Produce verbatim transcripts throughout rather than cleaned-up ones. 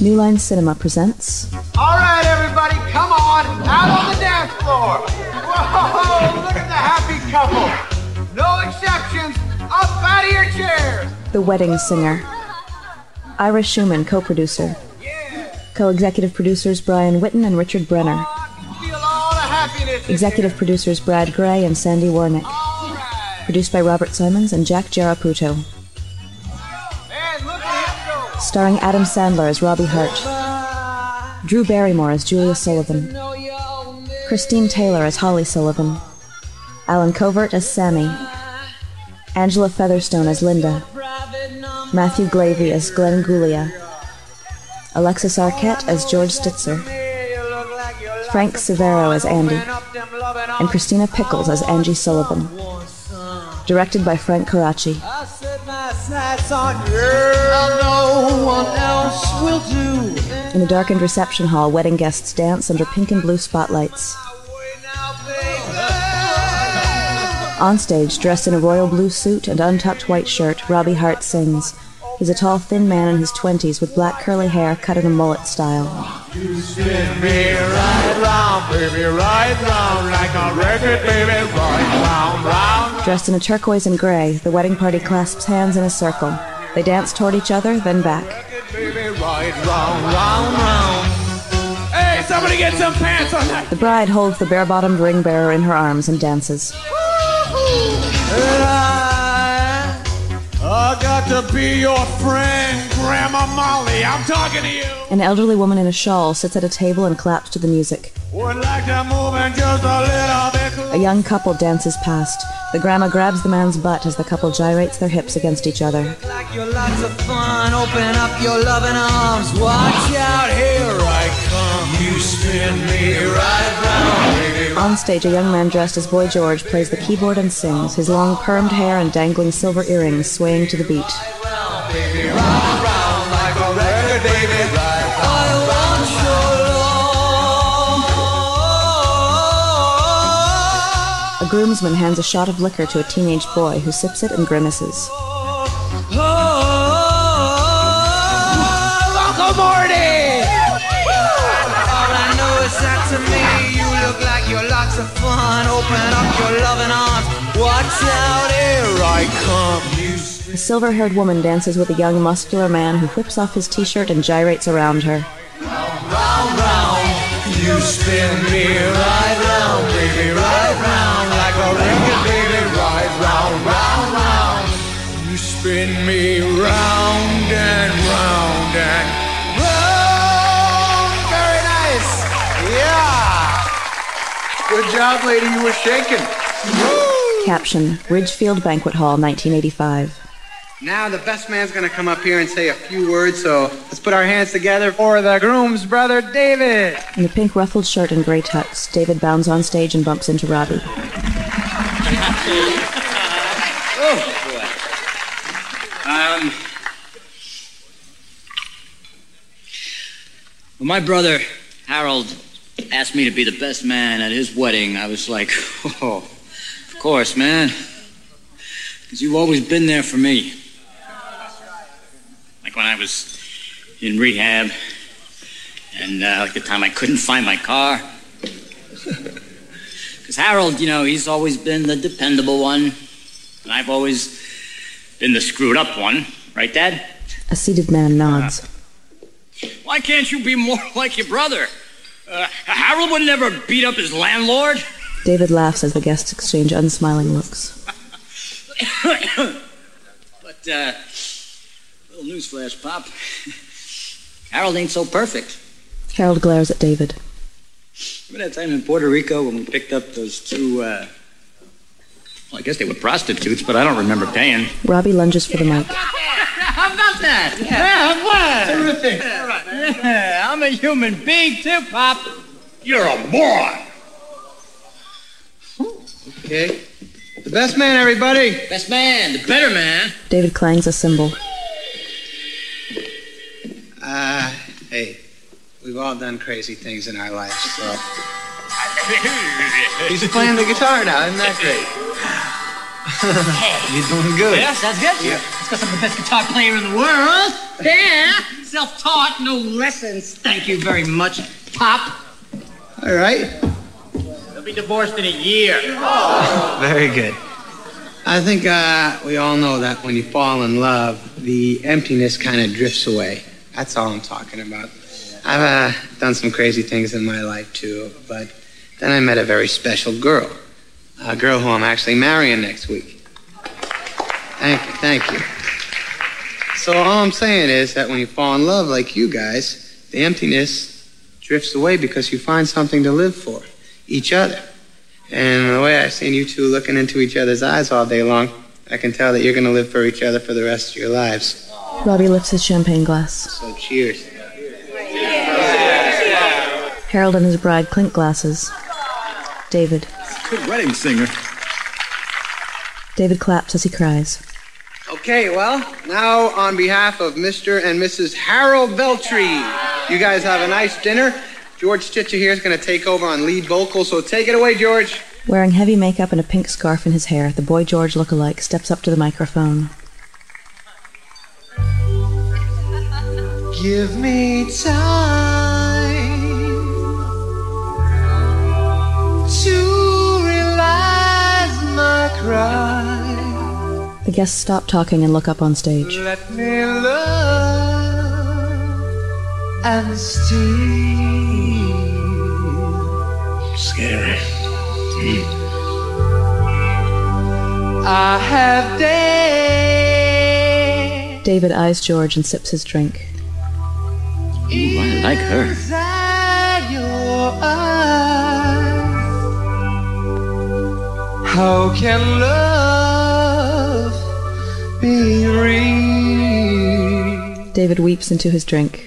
New Line Cinema presents... All right, everybody, come on, out on the dance floor. Whoa, look at the happy couple. No exceptions, up out of your chairs. The Wedding Singer. Ira Schumann, co-producer. Co-executive producers Brian Whitten and Richard Brenner. Feel all the happiness. Executive producers Brad Gray and Sandy Warnick. All right. Produced by Robert Simons and Jack Giaraputo. Man, look at him go. Starring Adam Sandler as Robbie Hart. Drew Barrymore as Julia Sullivan. Christine Taylor as Holly Sullivan. Alan Covert as Sammy. Angela Featherstone as Linda. Matthew Glavey as Glenn Gulia. Alexis Arquette as George Stitzer. Frank Severo as Andy. And Christina Pickles as Angie Sullivan. Directed by Frank Karachi. In a darkened reception hall, wedding guests dance under pink and blue spotlights. On stage, dressed in a royal blue suit and untucked white shirt, Robbie Hart sings. He's a tall, thin man in his twenties with black curly hair cut in a mullet style. You spin me right round, baby, right round, like a record, baby, right round, round. Dressed in a turquoise and gray, the wedding party clasps hands in a circle. They dance toward each other, then back. Baby, right round, round, round. Hey, somebody get some pants on that. The bride holds the bare-bottomed ring bearer in her arms and dances. I got to be your friend, Grandma Molly. I'm talking to you. An elderly woman in a shawl sits at a table and claps to the music. Would like to move in just a little bit closer. A young couple dances past. The grandma grabs the man's butt as the couple gyrates their hips against each other. Like you're lots of fun, open up your loving arms. Watch out, here I come. You spin me right round, baby. On stage, a young man dressed as Boy George plays the keyboard and sings, his long permed hair and dangling silver earrings swaying to the beat. Baby, round, round, like a record, baby, right round. I want your love. A groomsman hands a shot of liquor to a teenage boy who sips it and grimaces. Uncle Morty! All I know is that to me you look like you're lots of fun. Open up your loving arms. Watch out, here I come. You A silver-haired woman dances with a young, muscular man who whips off his t-shirt and gyrates around her. Round, round, you spin me right round, baby, right round, like a record, baby, right round, round, round. You spin me round and round and round. Very nice. Yeah. Good job, lady. You were shaking. Woo! Caption, Ridgefield Banquet Hall, nineteen eighty-five. Now the best man's gonna come up here and say a few words, so let's put our hands together for the groom's brother, David. In a pink ruffled shirt and gray tux, David bounds on stage and bumps into Robbie. Oh, boy. Um, when my brother, Harold, asked me to be the best man at his wedding, I was like, oh, of course, man. Because you've always been there for me. Like when I was in rehab, and uh, like the time I couldn't find my car. Because Harold, you know, he's always been the dependable one, and I've always been the screwed up one. Right, Dad? A seated man nods. Uh, why can't you be more like your brother? Uh, Harold would never beat up his landlord. David laughs as the guests exchange unsmiling looks. But, uh, little newsflash, Pop. Harold ain't so perfect. Harold glares at David. Remember that time in Puerto Rico when we picked up those two, uh... well, I guess they were prostitutes, but I don't remember paying. Robbie lunges for the mic. How about that? Yeah, what? Terrific. All right, man. Yeah, I'm a human being, too, Pop. You're a moron. Okay. The best man, everybody. Best man, the better man. David clangs a cymbal. Uh, hey, we've all done crazy things in our lives, so... He's playing the guitar now, isn't that great? Hey. You're doing good. Yeah, sounds good. Yeah. Let's got some of the best guitar player in the world. Yeah. Self-taught, no lessons. Thank you very much, Pop. All right. They'll be divorced in a year. Very good. I think uh, we all know that when you fall in love, the emptiness kind of drifts away. That's all I'm talking about. I've uh, done some crazy things in my life, too, but then I met a very special girl. A girl who I'm actually marrying next week. Thank you, thank you. So all I'm saying is that when you fall in love like you guys, the emptiness drifts away because you find something to live for, each other. And the way I've seen you two looking into each other's eyes all day long, I can tell that you're going to live for each other for the rest of your lives. Robbie lifts his champagne glass. So cheers. Harold and his bride clink glasses. David. Good wedding singer. David claps as he cries. Okay, well, now on behalf of Mister and Missus Harold Veltri, you guys have a nice dinner. George Stitcher here is going to take over on lead vocals, so take it away, George. Wearing heavy makeup and a pink scarf in his hair, the Boy George lookalike steps up to the microphone. Give me time to realize my crime. The guests stop talking and look up on stage. Let me love and steal. Scary. Mm. I have dared. David eyes George and sips his drink. Ooh, I like her. Inside your eyes. How can love be real? David weeps into his drink.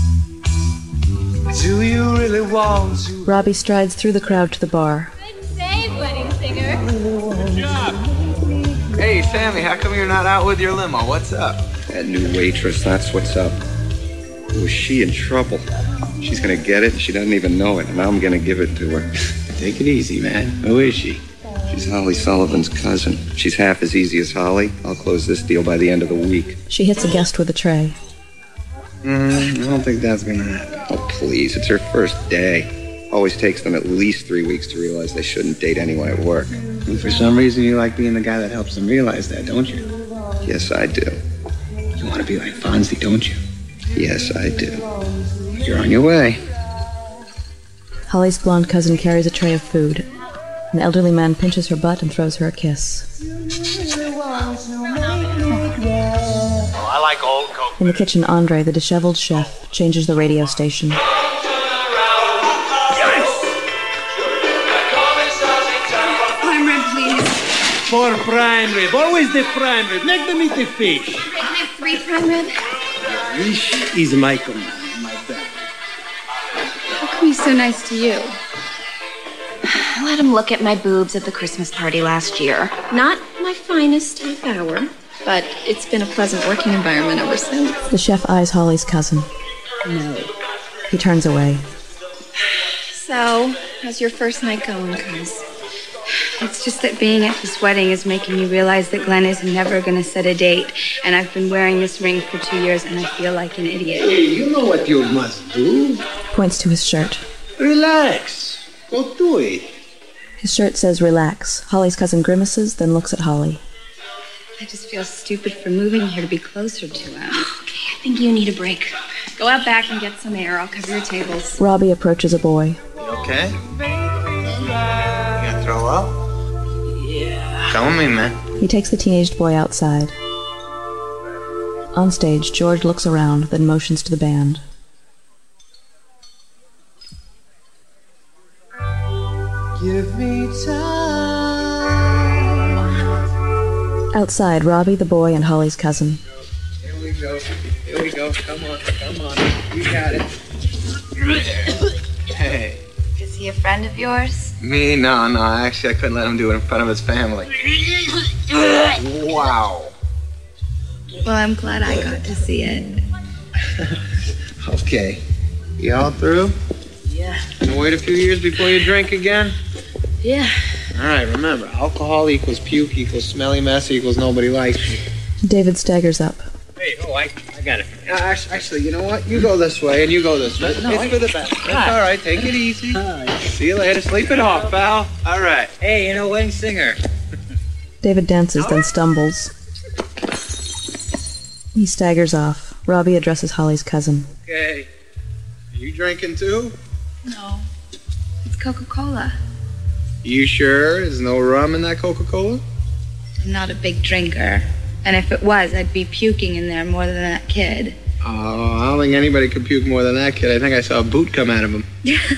Do you really want to? Robbie strides through the crowd to the bar. Good save, wedding singer. Hey, Sammy, how come you're not out with your limo? What's up? That new waitress, that's what's up. Was she in trouble? She's gonna get it, and she doesn't even know it, and I'm gonna give it to her. Take it easy, man. Who is she? She's Holly Sullivan's cousin. She's half as easy as Holly. I'll close this deal by the end of the week. She hits a guest with a tray. Mm, I don't think that's gonna happen. Oh, please, it's her first day. Always takes them at least three weeks to realize they shouldn't date anyone at work. And for some reason, you like being the guy that helps them realize that, don't you? Yes, I do. You want to be like Fonzie, don't you? Yes, I do. You're on your way. Holly's blonde cousin carries a tray of food. An elderly man pinches her butt and throws her a kiss. Oh, I like old Coke. In the kitchen, Andre, the disheveled chef, changes the radio station. Prime rib, please. For prime rib. Always the prime rib. Make them eat the fish. Can I have three prime rib? Fish is my command, my bad. How come he's so nice to you? I let him look at my boobs at the Christmas party last year. Not my finest half hour, but it's been a pleasant working environment ever since. The chef eyes Holly's cousin. No. He turns away. So, how's your first night going, cuz? It's just that being at this wedding is making me realize that Glenn is never going to set a date, and I've been wearing this ring for two years, and I feel like an idiot. Hey, you know what you must do? Points to his shirt. Relax. Go do it. His shirt says relax. Holly's cousin grimaces, then looks at Holly. I just feel stupid for moving here to be closer to him. Okay, I think you need a break. Go out back and get some air. I'll cover your tables. Robbie approaches a boy. You okay? You gonna throw up? Yeah. Come with me, man. He takes the teenaged boy outside. On stage, George looks around, then motions to the band. Give me time. Outside, Robbie, the boy, and Holly's cousin. Here we go. Here we go. Come on. Come on. You got it. Hey. Is he a friend of yours? Me? No, no. Actually, I couldn't let him do it in front of his family. Wow. Well, I'm glad I got to see it. Okay. You all through? Yeah. Gonna wait a few years before you drink again? Yeah. All right, remember, alcohol equals puke equals smelly mess equals nobody likes you. David staggers up. Hey, oh, I, I got it. Uh, actually, you know what? You go this way and you go this way. No, it's I- for the best. That's all right. Take it easy. See you later. Sleep it off, pal. All right. Hey, you know, wedding singer. David dances, then stumbles. He staggers off. Robbie addresses Holly's cousin. Okay. Are you drinking too? No. It's Coca-Cola. You sure? There's no rum in that Coca-Cola? I'm not a big drinker. And if it was, I'd be puking in there more than that kid. Oh, I don't think anybody could puke more than that kid. I think I saw a boot come out of him.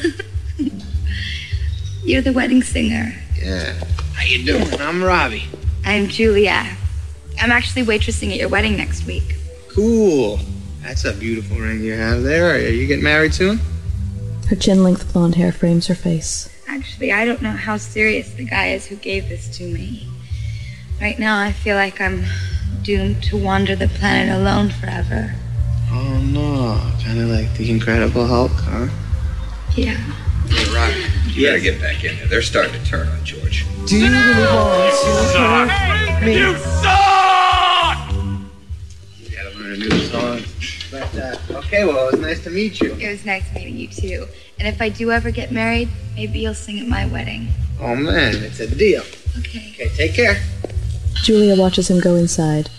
You're the wedding singer. Yeah. How you doing? I'm Robbie. I'm Julia. I'm actually waitressing at your wedding next week. Cool. That's a beautiful ring you have there. Are you getting married soon? Her chin-length blonde hair frames her face. Actually, I don't know how serious the guy is who gave this to me. Right now, I feel like I'm doomed to wander the planet alone forever. Oh, no. Kind of like the Incredible Hulk, huh? Yeah. Hey, Robbie, you gotta get back in there. They're starting to turn on George. Do you really want to hurt me? You suck! You gotta learn a new song. But, uh, okay, well, it was nice to meet you. It was nice meeting you, too. And if I do ever get married, maybe you'll sing at my wedding. Oh, man, it's a deal. Okay. Okay, take care. Julia watches him go inside.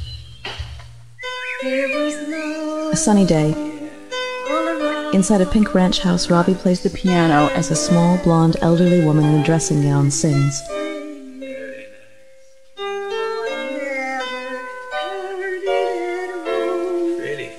A sunny day. Inside a pink ranch house, Robbie plays the piano as a small, blonde, elderly woman in a dressing gown sings. Pretty.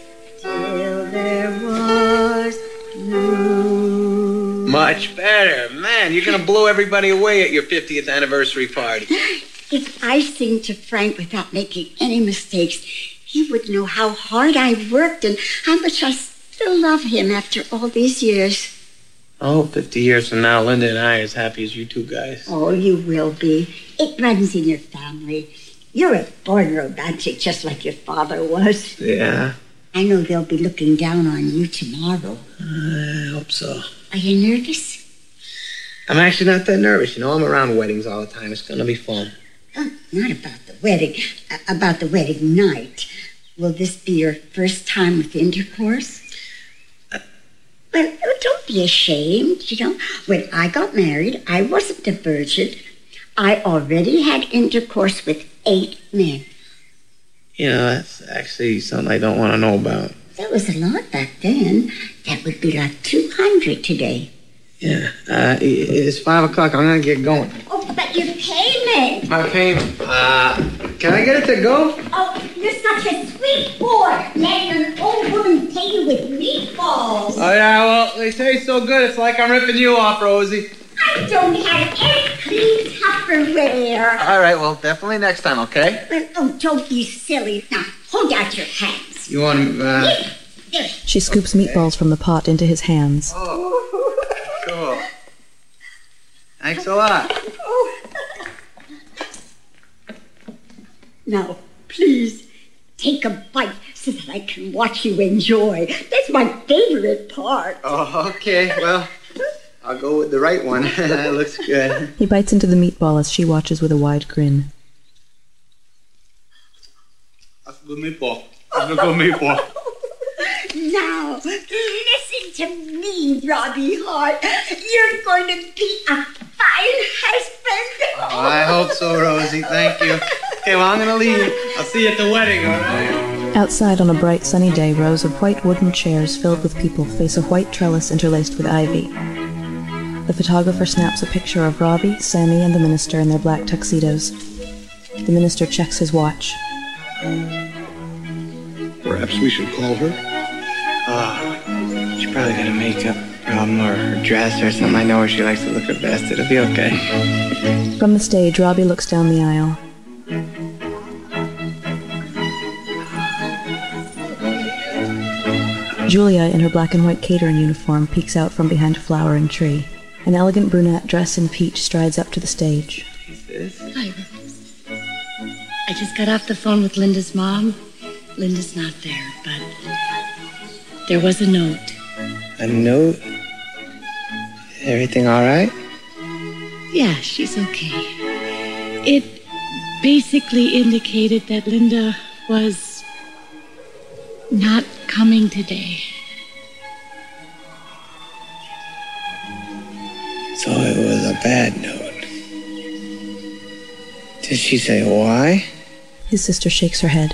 Much better. Man, you're gonna blow everybody away at your fiftieth anniversary party. If I sing to Frank without making any mistakes, he would know how hard I worked and how much I still love him after all these years. Oh, fifty years from now, Linda and I are as happy as you two guys. Oh, you will be. It runs in your family. You're a born romantic, just like your father was. Yeah, I know they'll be looking down on you tomorrow. I hope so. Are you nervous? I'm actually not that nervous. You know, I'm around weddings all the time. It's gonna be fun. Oh, not about the wedding, uh, about the wedding night. Will this be your first time with intercourse? Uh, well, don't be ashamed, you know. When I got married, I wasn't a virgin. I already had intercourse with eight men. You know, that's actually something I don't want to know about. That was a lot back then. That would be like two hundred today. Yeah, uh, it's five o'clock. I'm gonna get going. Oh, but your payment. My payment. Uh, can I get it to go? Oh, you're such a sweet boy, letting an old woman pay you with meatballs. Oh, yeah, well, they taste so good, it's like I'm ripping you off, Rosie. I don't have any clean Tupperware. All right, well, definitely next time, okay? Well, oh, don't be silly. Now, hold out your hands. You want to, uh... Here, there. She scoops meatballs from the pot into his hands. Oh, cool. Thanks a lot. Oh. Now, please, take a bite so that I can watch you enjoy. That's my favorite part. Oh, okay, well, I'll go with the right one. That looks good. He bites into the meatball as she watches with a wide grin. That's a good meatball. That's a good meatball. Now, listen to me, Robbie Hart. You're going to be a fine husband. Oh, I hope so, Rosie. Thank you. Okay, well, I'm going to leave. I'll see you at the wedding, all right? Outside on a bright sunny day, rows of white wooden chairs filled with people face a white trellis interlaced with ivy. The photographer snaps a picture of Robbie, Sammy, and the minister in their black tuxedos. The minister checks his watch. Perhaps we should call her? Oh, she's probably got a makeup problem or her dress or something. I know her. She likes to look her best. It'll be okay. From the stage, Robbie looks down the aisle. Julia, in her black and white catering uniform, peeks out from behind a flowering tree. An elegant brunette dressed in peach strides up to the stage. Who's this? Hi, Rose. I just got off the phone with Linda's mom. Linda's not there, but there was a note. A note? Everything all right? Yeah, she's okay. It basically indicated that Linda was not coming today. So it was a bad note. Did she say why? His sister shakes her head.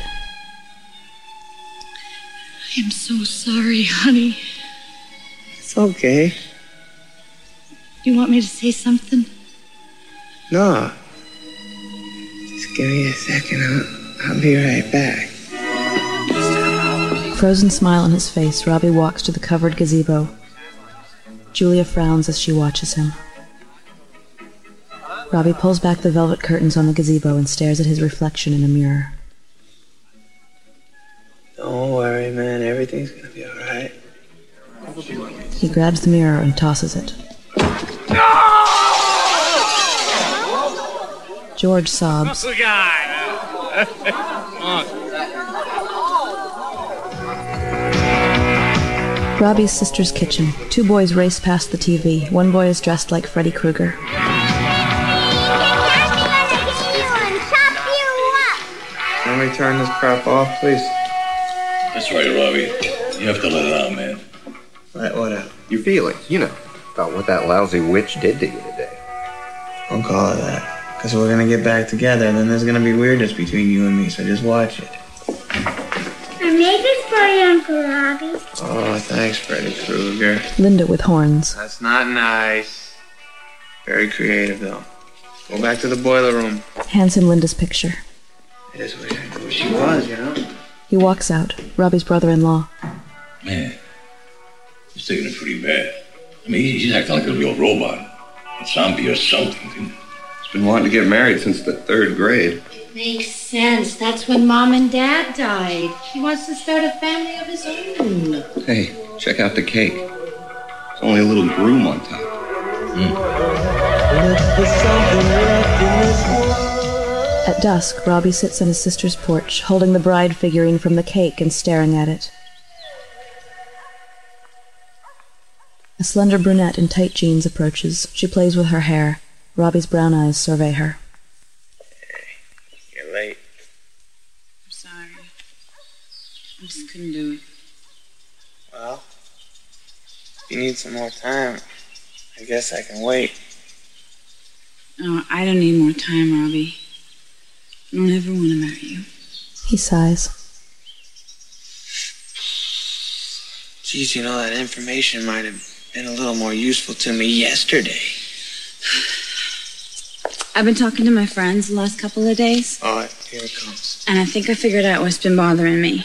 I'm so sorry, honey. It's okay. Do you want me to say something? No. Just give me a second. I'll, I'll be right back. Frozen smile on his face, Robbie walks to the covered gazebo. Julia frowns as she watches him. Robbie pulls back the velvet curtains on the gazebo and stares at his reflection in a mirror. Don't worry, man. Everything's gonna be alright. He grabs the mirror and tosses it. George sobs. Oh, God. Robbie's sister's kitchen. Two boys race past the T V. One boy is dressed like Freddy Krueger. Can we turn this crap off, please? That's right, Robbie. You have to let it out, man. Let what out? Your feelings, you know, about what that lousy witch did to you today. Don't call it that. Because we're going to get back together, and then there's going to be weirdness between you and me, so just watch it. I made this for you, Uncle Robbie. Oh, thanks, Freddy Krueger. Linda with horns. That's not nice. Very creative, though. Go back to the boiler room. Hands him Linda's picture. I just wish I knew who she was, you know? He walks out. Robbie's brother-in-law. Man, he's taking it pretty bad. I mean, he's acting like a real robot. A zombie or something. He's been wanting to get married since the third grade. It makes sense. That's when Mom and Dad died. He wants to start a family of his own. Hey, check out the cake. There's only a little groom on top. Mm. At dusk, Robbie sits on his sister's porch, holding the bride figurine from the cake and staring at it. A slender brunette in tight jeans approaches. She plays with her hair. Robbie's brown eyes survey her. Hey, you're late. I'm sorry. I just couldn't do it. Well, if you need some more time, I guess I can wait. No, I don't need more time, Robbie. I don't ever want to marry you. He sighs. Geez, you know, that information might have been a little more useful to me yesterday. I've been talking to my friends the last couple of days. Oh, here it comes. And I think I figured out what's been bothering me.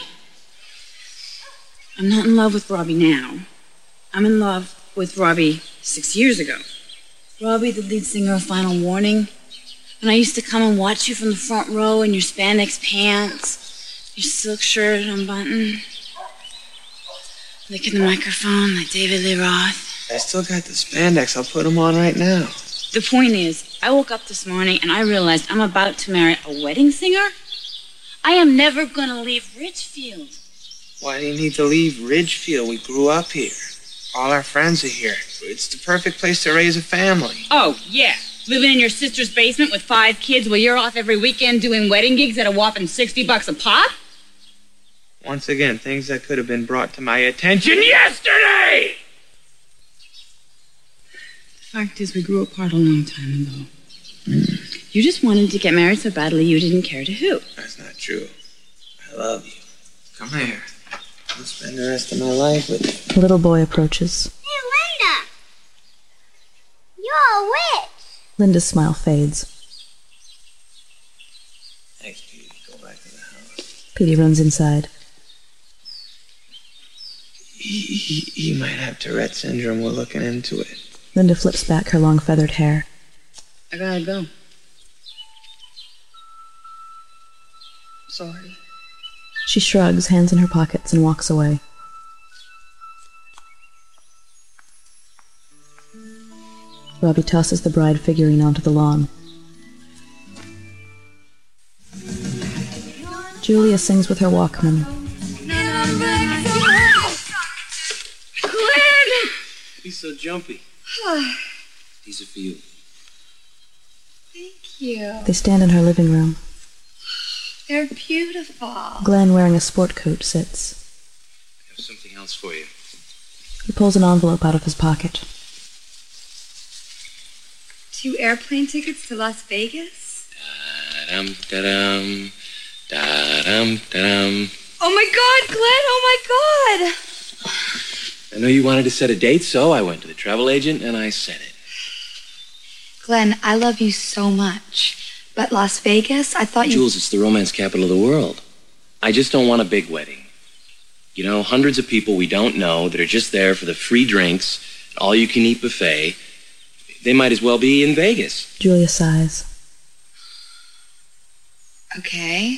I'm not in love with Robbie now. I'm in love with Robbie six years ago. Robbie, the lead singer of Final Warning. And I used to come and watch you from the front row in your spandex pants, your silk shirt unbuttoned, licking the microphone like David Lee Roth. I still got the spandex. I'll put them on right now. The point is, I woke up this morning and I realized I'm about to marry a wedding singer. I am never gonna leave Ridgefield. Why do you need to leave Ridgefield? We grew up here. All our friends are here. It's the perfect place to raise a family. Oh, yeah. Living in your sister's basement with five kids while you're off every weekend doing wedding gigs at a whopping sixty bucks a pop? Once again, things that could have been brought to my attention yesterday! The fact is, we grew apart a long time ago. Mm. You just wanted to get married so badly you didn't care to who. That's not true. I love you. Come here. I'll spend the rest of my life with you. A little boy approaches. Hey, Linda! You're a witch! Linda's smile fades. Thanks, Petey. Go back to the house. Petey runs inside. He, he, he might have Tourette syndrome. We're looking into it. Linda flips back her long feathered hair. I gotta go. Sorry. She shrugs, hands in her pockets, and walks away. Robbie tosses the bride figurine onto the lawn. Julia sings with her Walkman. He's so jumpy. These are for you. you. They stand in her living room. They're beautiful. Glenn, wearing a sport coat, sits. I have something else for you. He pulls an envelope out of his pocket. Two airplane tickets to Las Vegas? Da-dum, da-dum, da-dum, da-dum. Oh my God, Glenn! Oh my God! I know you wanted to set a date, so I went to the travel agent and I set it. Glenn, I love you so much. But Las Vegas, I thought you... Jules, it's the romance capital of the world. I just don't want a big wedding. You know, hundreds of people we don't know that are just there for the free drinks, all-you-can-eat buffet. They might as well be in Vegas. Julia sighs. Okay.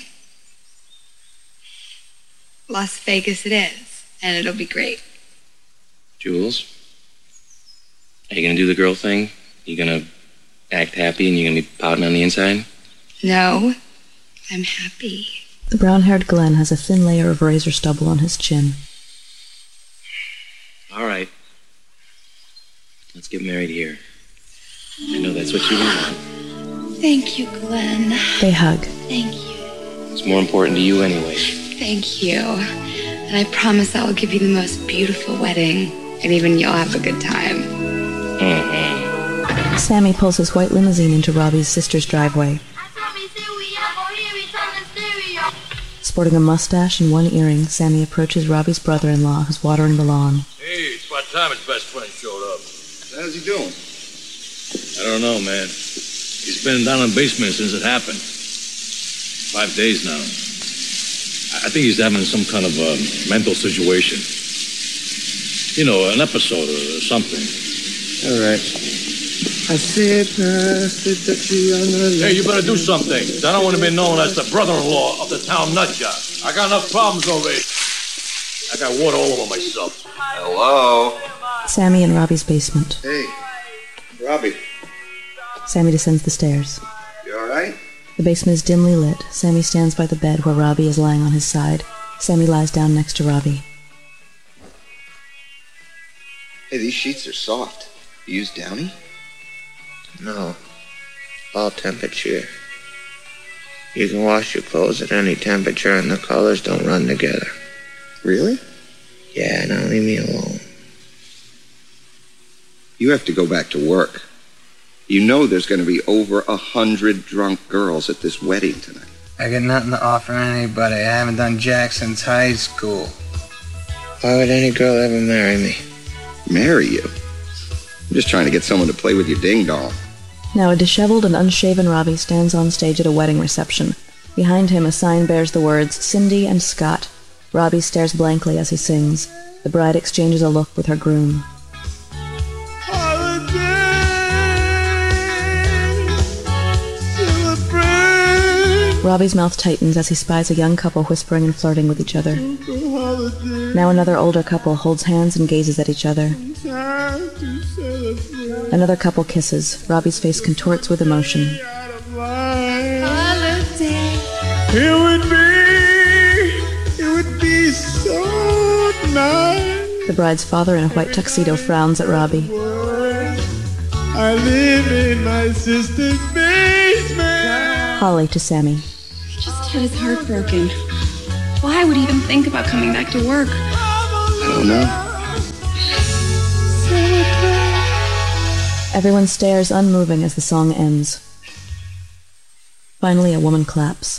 Las Vegas it is, and it'll be great. Jules, are you gonna do the girl thing? You gonna act happy and you're gonna be pouting on the inside? No, I'm happy. The brown-haired Glenn has a thin layer of razor stubble on his chin. All right. Let's get married here. I know that's what you want. Thank you, Glenn. They hug. Thank you. It's more important to you anyway. Thank you. And I promise I will give you the most beautiful wedding, and even you'll have a good time. Mm-hmm. Sammy pulls his white limousine into Robbie's sister's driveway. Sporting a mustache and one earring, Sammy approaches Robbie's brother-in-law, who's watering the lawn. Hey, it's about time his best friend showed up. How's he doing? I don't know, man. He's been down in the basement since it happened. Five days now. I think he's having some kind of a mental situation. You know, an episode or something. All right. I said, I said that you on the Hey, you better do something. I don't want to be known as the brother-in-law of the town nutjob. I got enough problems already. I got water all over myself. Hello? Sammy in Robbie's basement. Hey, Robbie. Sammy descends the stairs. You all right? The basement is dimly lit. Sammy stands by the bed where Robbie is lying on his side. Sammy lies down next to Robbie. Hey, these sheets are soft. You use Downy? No. All temperature. You can wash your clothes at any temperature and the colors don't run together. Really? Yeah, now leave me alone. You have to go back to work. You know there's going to be over a hundred drunk girls at this wedding tonight. I got nothing to offer anybody. I haven't done jack since high school. Why would any girl ever marry me? Marry you? I'm just trying to get someone to play with your ding-dong. Now a disheveled and unshaven Robbie stands on stage at a wedding reception. Behind him a sign bears the words, Cindy and Scott. Robbie stares blankly as he sings. The bride exchanges a look with her groom. Robbie's mouth tightens as he spies a young couple whispering and flirting with each other. Now another older couple holds hands and gazes at each other. Another couple kisses. Robbie's face contorts with emotion. It would be, it would be so nice. The bride's father in a white tuxedo frowns at Robbie. I live in my sister's basement. Holly to Sammy. He just had his heart broken. Why would he even think about coming back to work? I don't know. Everyone stares unmoving as the song ends. Finally, a woman claps.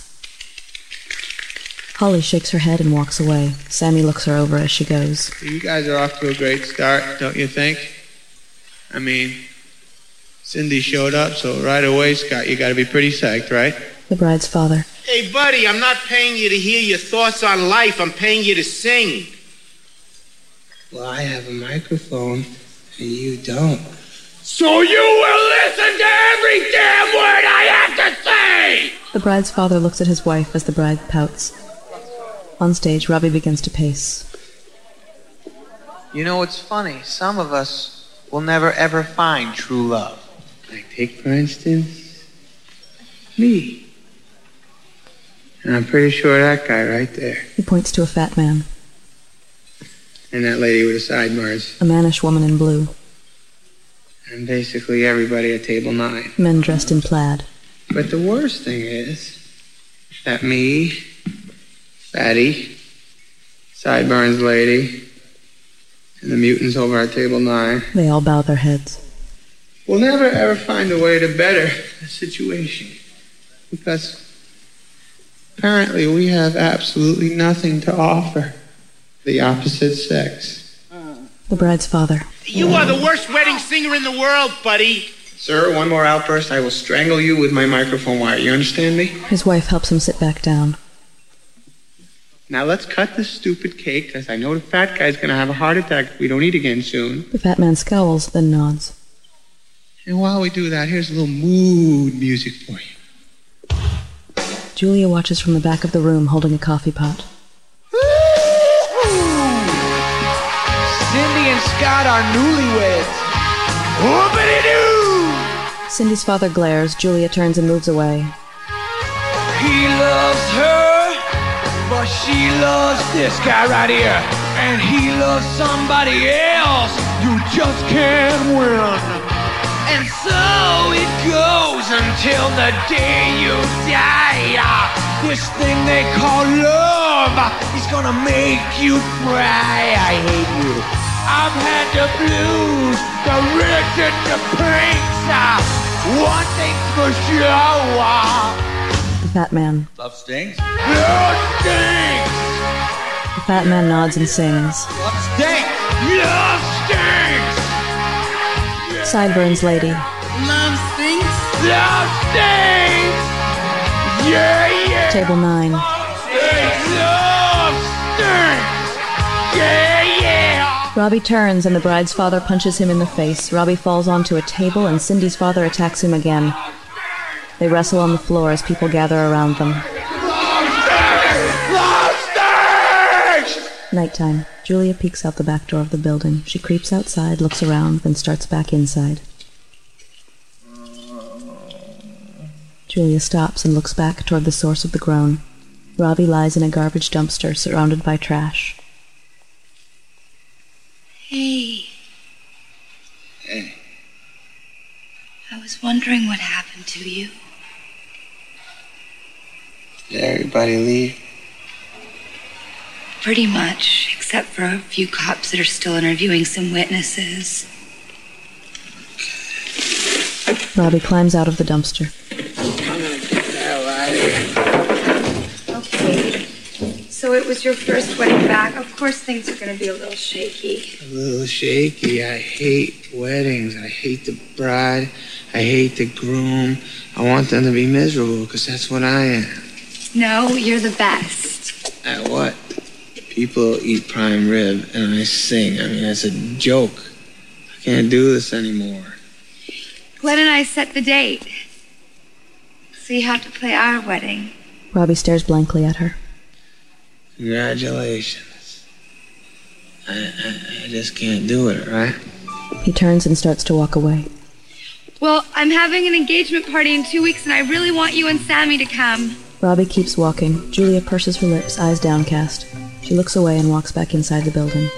Holly shakes her head and walks away. Sammy looks her over as she goes. You guys are off to a great start, don't you think? I mean, Cindy showed up, so right away, Scott, you gotta be pretty psyched, right? The bride's father. Hey, buddy, I'm not paying you to hear your thoughts on life. I'm paying you to sing. Well, I have a microphone, and you don't. So you will listen to every damn word I have to say! The bride's father looks at his wife as the bride pouts. On stage, Robbie begins to pace. You know what's funny? Some of us will never ever find true love. Like, take for instance, me. And I'm pretty sure that guy right there. He points to a fat man. And that lady with the sidebars. A mannish woman in blue. And basically everybody at table nine. Men dressed in plaid. But the worst thing is that me, Fatty, Sideburns Lady, and the mutants over at table nine, They all bow their heads. will never ever find a way to better the situation. Because apparently we have absolutely nothing to offer the opposite sex. The bride's father. You are the worst wedding singer in the world, buddy. Sir, one more outburst, I will strangle you with my microphone wire. You understand me? His wife helps him sit back down. Now let's cut this stupid cake, because I know the fat guy's going to have a heart attack if we don't eat again soon. The fat man scowls, then nods. And while we do that, here's a little mood music for you. Julia watches from the back of the room, holding a coffee pot. Cindy and Scott are newlyweds. Whoopity-doo! Cindy's father glares. Julia turns and moves away. He loves her, but she loves this guy right here. And he loves somebody else. You just can't win. And so it goes until the day you die. This thing they call love is gonna make you cry. I hate you. I've had the blues, the rich and the pinks. One thing's for sure. The fat man. Love stinks. Love stinks. The fat man nods and sings. Love stinks. Love stinks. Sideburns Lady. Love stinks. Love stinks. Yeah, yeah. Table nine. Love stinks. Yeah, yeah. Robbie turns and the bride's father punches him in the face. Robbie falls onto a table and Cindy's father attacks him again. They wrestle on the floor as people gather around them. Nighttime. Julia peeks out the back door of the building. She creeps outside, looks around, then starts back inside. Julia stops and looks back toward the source of the groan. Robbie lies in a garbage dumpster surrounded by trash. Hey. Hey. I was wondering what happened to you. Did everybody leave? Pretty much, except for a few cops that are still interviewing some witnesses. Robbie climbs out of the dumpster. Okay. So it was your first wedding back. Of course things are going to be a little shaky. A little shaky. I hate weddings. I hate the bride. I hate the groom. I want them to be miserable because that's what I am. No, you're the best. At what? People eat prime rib and I sing. I mean, that's a joke. I can't do this anymore. Glenn and I set the date. So you have to play our wedding. Robbie stares blankly at her. Congratulations. I, I, I just can't do it, right? He turns and starts to walk away. Well, I'm having an engagement party in two weeks and I really want you and Sammy to come. Robbie keeps walking. Julia purses her lips, eyes downcast. She looks away and walks back inside the building.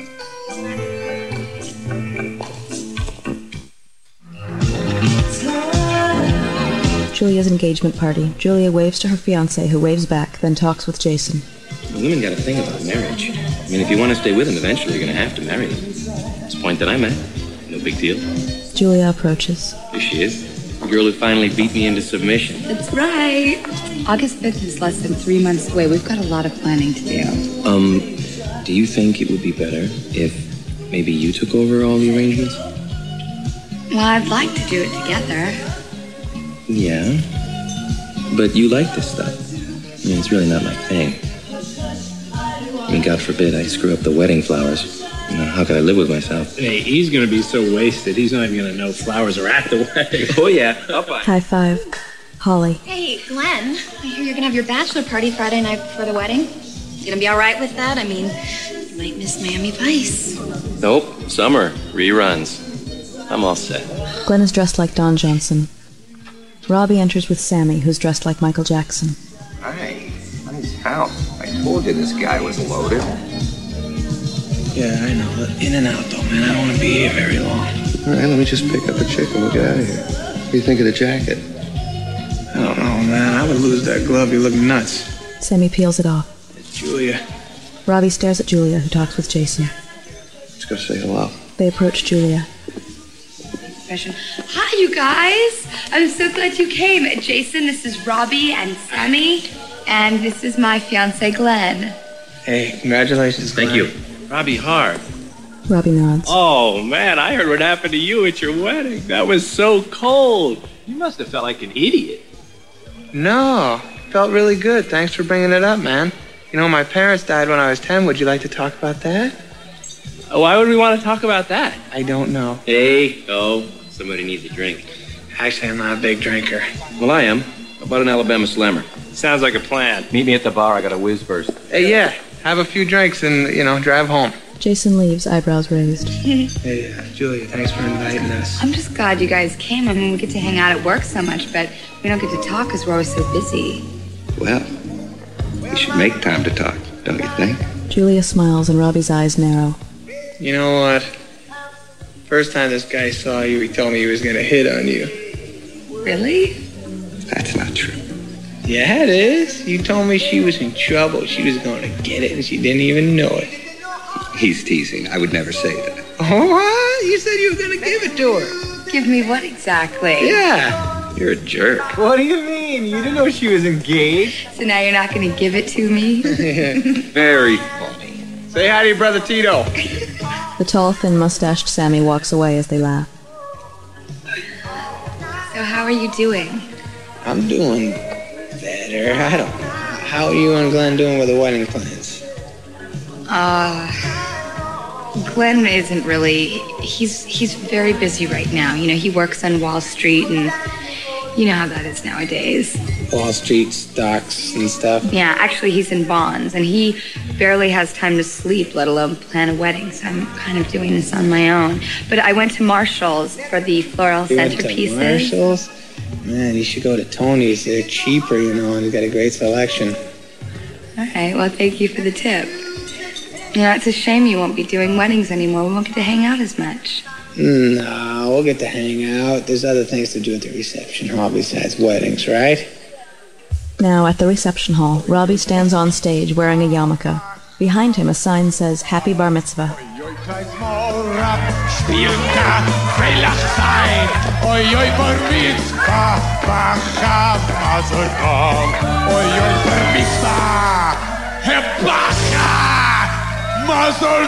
Julia's engagement party. Julia waves to her fiancé, who waves back, then talks with Jason. The women got a thing about marriage. I mean, if you want to stay with them, eventually you're going to have to marry them. It's the point that I'm at. No big deal. Julia approaches. Here she is. The girl who finally beat me into submission. That's right. August fifth is less than three months away. We've got a lot of planning to do. Um, do you think it would be better if maybe you took over all the arrangements? Well, I'd like to do it together. Yeah. But you like this stuff. I mean, it's really not my thing. I mean, God forbid I screw up the wedding flowers. You know, how could I live with myself? Hey, he's gonna be so wasted, he's not even gonna know flowers are at the wedding. Oh, yeah. I'll buy. High five. Holly. Hey, Glenn, I hear you're gonna have your bachelor party Friday night before the wedding. You gonna be all right with that? I mean, you might miss Miami Vice. Nope. Summer. Reruns. I'm all set. Glenn is dressed like Don Johnson. Robbie enters with Sammy, who's dressed like Michael Jackson. Hi. Nice house. I told you this guy was loaded. Yeah, I know. But in and out, though, man. I don't want to be here very long. All right, let me just pick up a chick and we'll get out of here. What do you think of the jacket? lose that glove, you look nuts. Sammy peels it off. It's Julia. Robbie stares at Julia, who talks with Jason. Let's go say hello. They approach Julia. Hi, you guys. I'm so glad you came. Jason, this is Robbie and Sammy. And this is my fiance, Glenn. Hey, congratulations, Glenn. Thank you. Robbie Hart. Robbie nods. Oh, man, I heard what happened to you at your wedding. That was so cold. You must have felt like an idiot. No, felt really good. Thanks for bringing it up, man. You know, my parents died when I was ten. Would you like to talk about that? Why would we want to talk about that? I don't know. Hey, oh, somebody needs a drink. Actually, I'm not a big drinker. Well, I am. How about an Alabama Slammer? Sounds like a plan. Meet me at the bar. I got a whiz burst. Hey, yeah. Have a few drinks and, you know, drive home. Jason leaves, eyebrows raised. Hey, uh, Julia, thanks for inviting us. I'm just glad you guys came. I mean, we get to hang out at work so much, but we don't get to talk because we're always so busy. Well, we should make time to talk, don't you think? Julia smiles and Robbie's eyes narrow. You know what? First time this guy saw you, he told me he was going to hit on you. Really? That's not true. Yeah, it is. You told me she was in trouble. She was going to get it, and she didn't even know it. He's teasing. I would never say that. Oh, what? You said you were going to give it to her. Give me what exactly? Yeah. You're a jerk. What do you mean? You didn't know she was engaged? So now you're not going to give it to me? Very funny. Say hi to your brother Tito. The tall, thin, mustached Sammy walks away as they laugh. So how are you doing? I'm doing better. I don't know. How are you and Glenn doing with the wedding plans? Uh, Glenn isn't really, he's he's very busy right now. You know, he works on Wall Street and you know how that is nowadays. Wall Street stocks and stuff? Yeah, actually he's in bonds and he barely has time to sleep, let alone plan a wedding. So I'm kind of doing this on my own. But I went to Marshall's for the floral You went to centerpieces. Marshall's? Man, you should go to Tony's. They're cheaper, you know, and he's got a great selection. All right, well, thank you for the tip. You know, it's a shame you won't be doing weddings anymore. We won't get to hang out as much. No, we'll get to hang out. There's other things to do at the reception hall besides weddings, right? Now, at the reception hall, Robbie stands on stage wearing a yarmulke. Behind him, a sign says, Happy Bar Mitzvah. Szpilka, frejlach sein, ojoj bar mitzvah, bacha mazur tov, ojoj bar mitzvah, he bacha mazur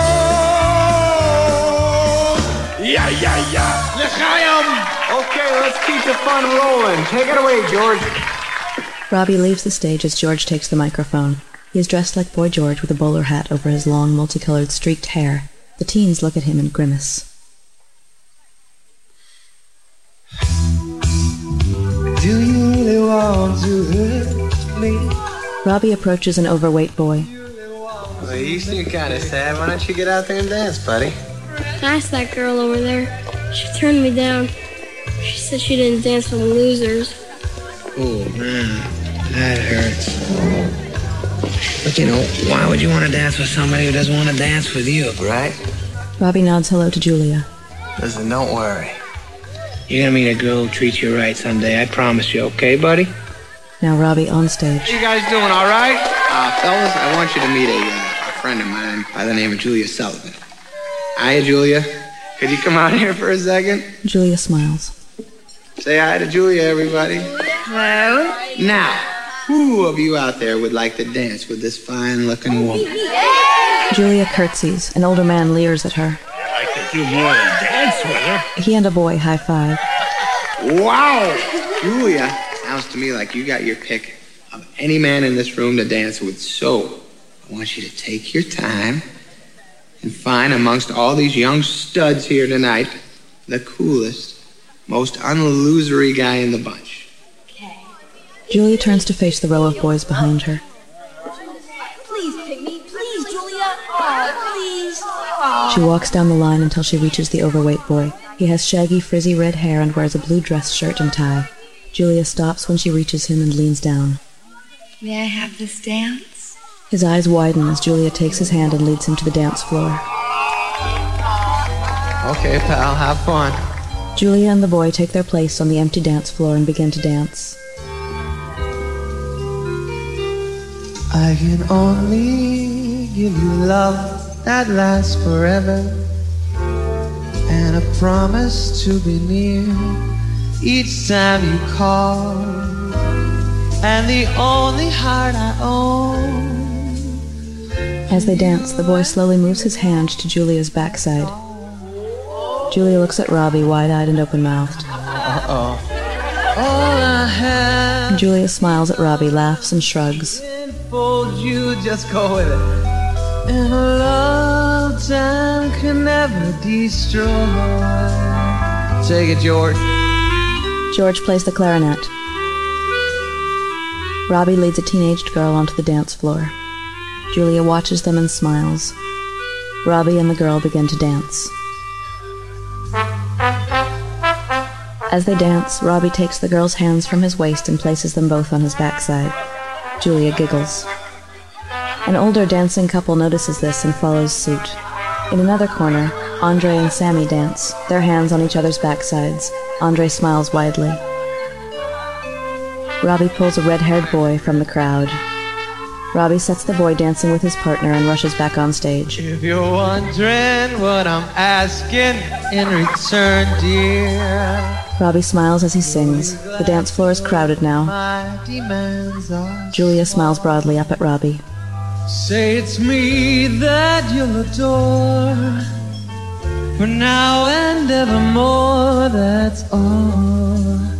tov. Yeah, yeah, yeah. L'chaim. Okay, let's keep the fun rolling. Take it away, George. Robbie leaves the stage as George takes the microphone. He is dressed like Boy George with a bowler hat over his long, multicolored, streaked hair. The teens look at him and grimace. Do you really want to hurt me? Robbie approaches an overweight boy. Well, you seem kind of sad. Why don't you get out there and dance, buddy? I asked that girl over there. She turned me down. She said she didn't dance with losers. Oh, man. That hurts. But, you know, why would you want to dance with somebody who doesn't want to dance with you, right? Robbie nods hello to Julia. Listen, don't worry. You're going to meet a girl who treats you right someday. I promise you, okay, buddy? Now Robbie on stage. How you guys doing, all right? Uh, fellas, I want you to meet a, uh, a friend of mine by the name of Julia Sullivan. Hiya, Julia. Could you come out here for a second? Julia smiles. Say hi to Julia, everybody. Hello? Now, who of you out there would like to dance with this fine-looking woman? Julia curtsies. An older man leers at her. I like to do more than dance with her. He and a boy high-five. Wow! Julia, sounds to me like you got your pick of any man in this room to dance with. So, I want you to take your time and find amongst all these young studs here tonight the coolest, most unlosery guy in the bunch. Julia turns to face the row of boys behind her. Please pick me. Please, Julia. Oh, please. Oh. She walks down the line until she reaches the overweight boy. He has shaggy, frizzy red hair and wears a blue dress shirt and tie. Julia stops when she reaches him and leans down. May I have this dance? His eyes widen as Julia takes his hand and leads him to the dance floor. Okay, pal, have fun. Julia and the boy take their place on the empty dance floor and begin to dance. I can only give you love that lasts forever, and a promise to be near each time you call, and the only heart I own. As they dance, the boy slowly moves his hand to Julia's backside. Julia looks at Robbie, wide-eyed and open-mouthed. Uh-oh. All I have. Julia smiles at Robbie, laughs and shrugs. Fold you, just go with it. And a love time can never destroy. Take it, George. George plays the clarinet. Robbie leads a teenaged girl onto the dance floor. Julia watches them and smiles. Robbie and the girl begin to dance. As they dance, Robbie takes the girl's hands from his waist and places them both on his backside. Julia giggles. An older dancing couple notices this and follows suit. In another corner, Andre and Sammy dance, their hands on each other's backsides. Andre smiles widely. Robbie pulls a red-haired boy from the crowd. Robbie sets the boy dancing with his partner and rushes back on stage. If you're wondering what I'm asking in return, dear, Robbie smiles as he sings. The dance floor is crowded now. my demands are. Julia smiles broadly up at Robbie. Say it's me that you'll adore, for now and evermore, that's all.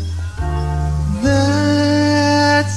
That's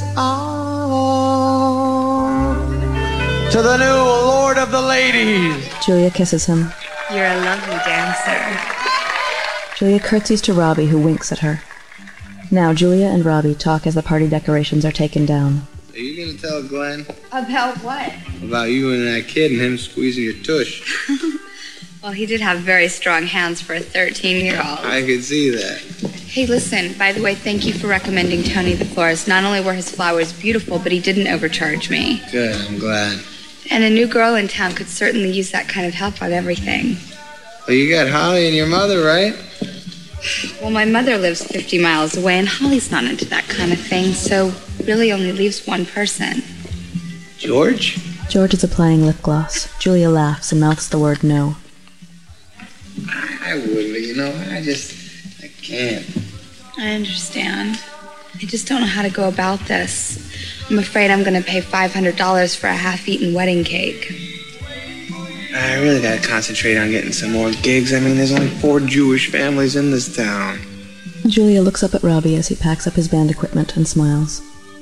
all. To the new Lord of the Ladies. Julia kisses him. You're a lovely dancer. Julia curtsies to Robbie, who winks at her. Now Julia and Robbie talk as the party decorations are taken down. Are you gonna tell Glenn About what? about you and that kid and him squeezing your tush? Well, he did have very strong hands for a thirteen-year-old. I could see that. Hey, listen, by the way, thank you for recommending Tony the florist. Not only were his flowers beautiful, but he didn't overcharge me. Good, I'm glad. And a new girl in town could certainly use that kind of help on everything. Well, you got Holly and your mother, right? Well, my mother lives fifty miles away, and Holly's not into that kind of thing, so really only leaves one person. George? George is applying lip gloss. Julia laughs and mouths the word no. I, I would, but you know, I just, I can't. I understand. I just don't know how to go about this. I'm afraid I'm going to pay five hundred dollars for a half-eaten wedding cake. I really gotta concentrate on getting some more gigs. I mean, there's only four Jewish families in this town. Julia looks up at Robbie as he packs up his band equipment and smiles.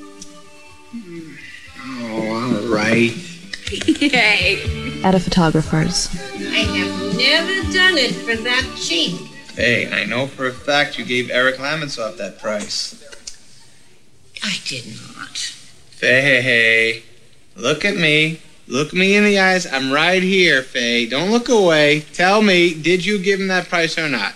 Oh, all right. Yay. At a photographer's. I have never done it for that cheap. Hey, I know for a fact you gave Eric Lamonsoff that price. I did not. Faye, hey, hey, look at me. Look me in the eyes. I'm right here, Faye. Don't look away. Tell me, did you give him that price or not?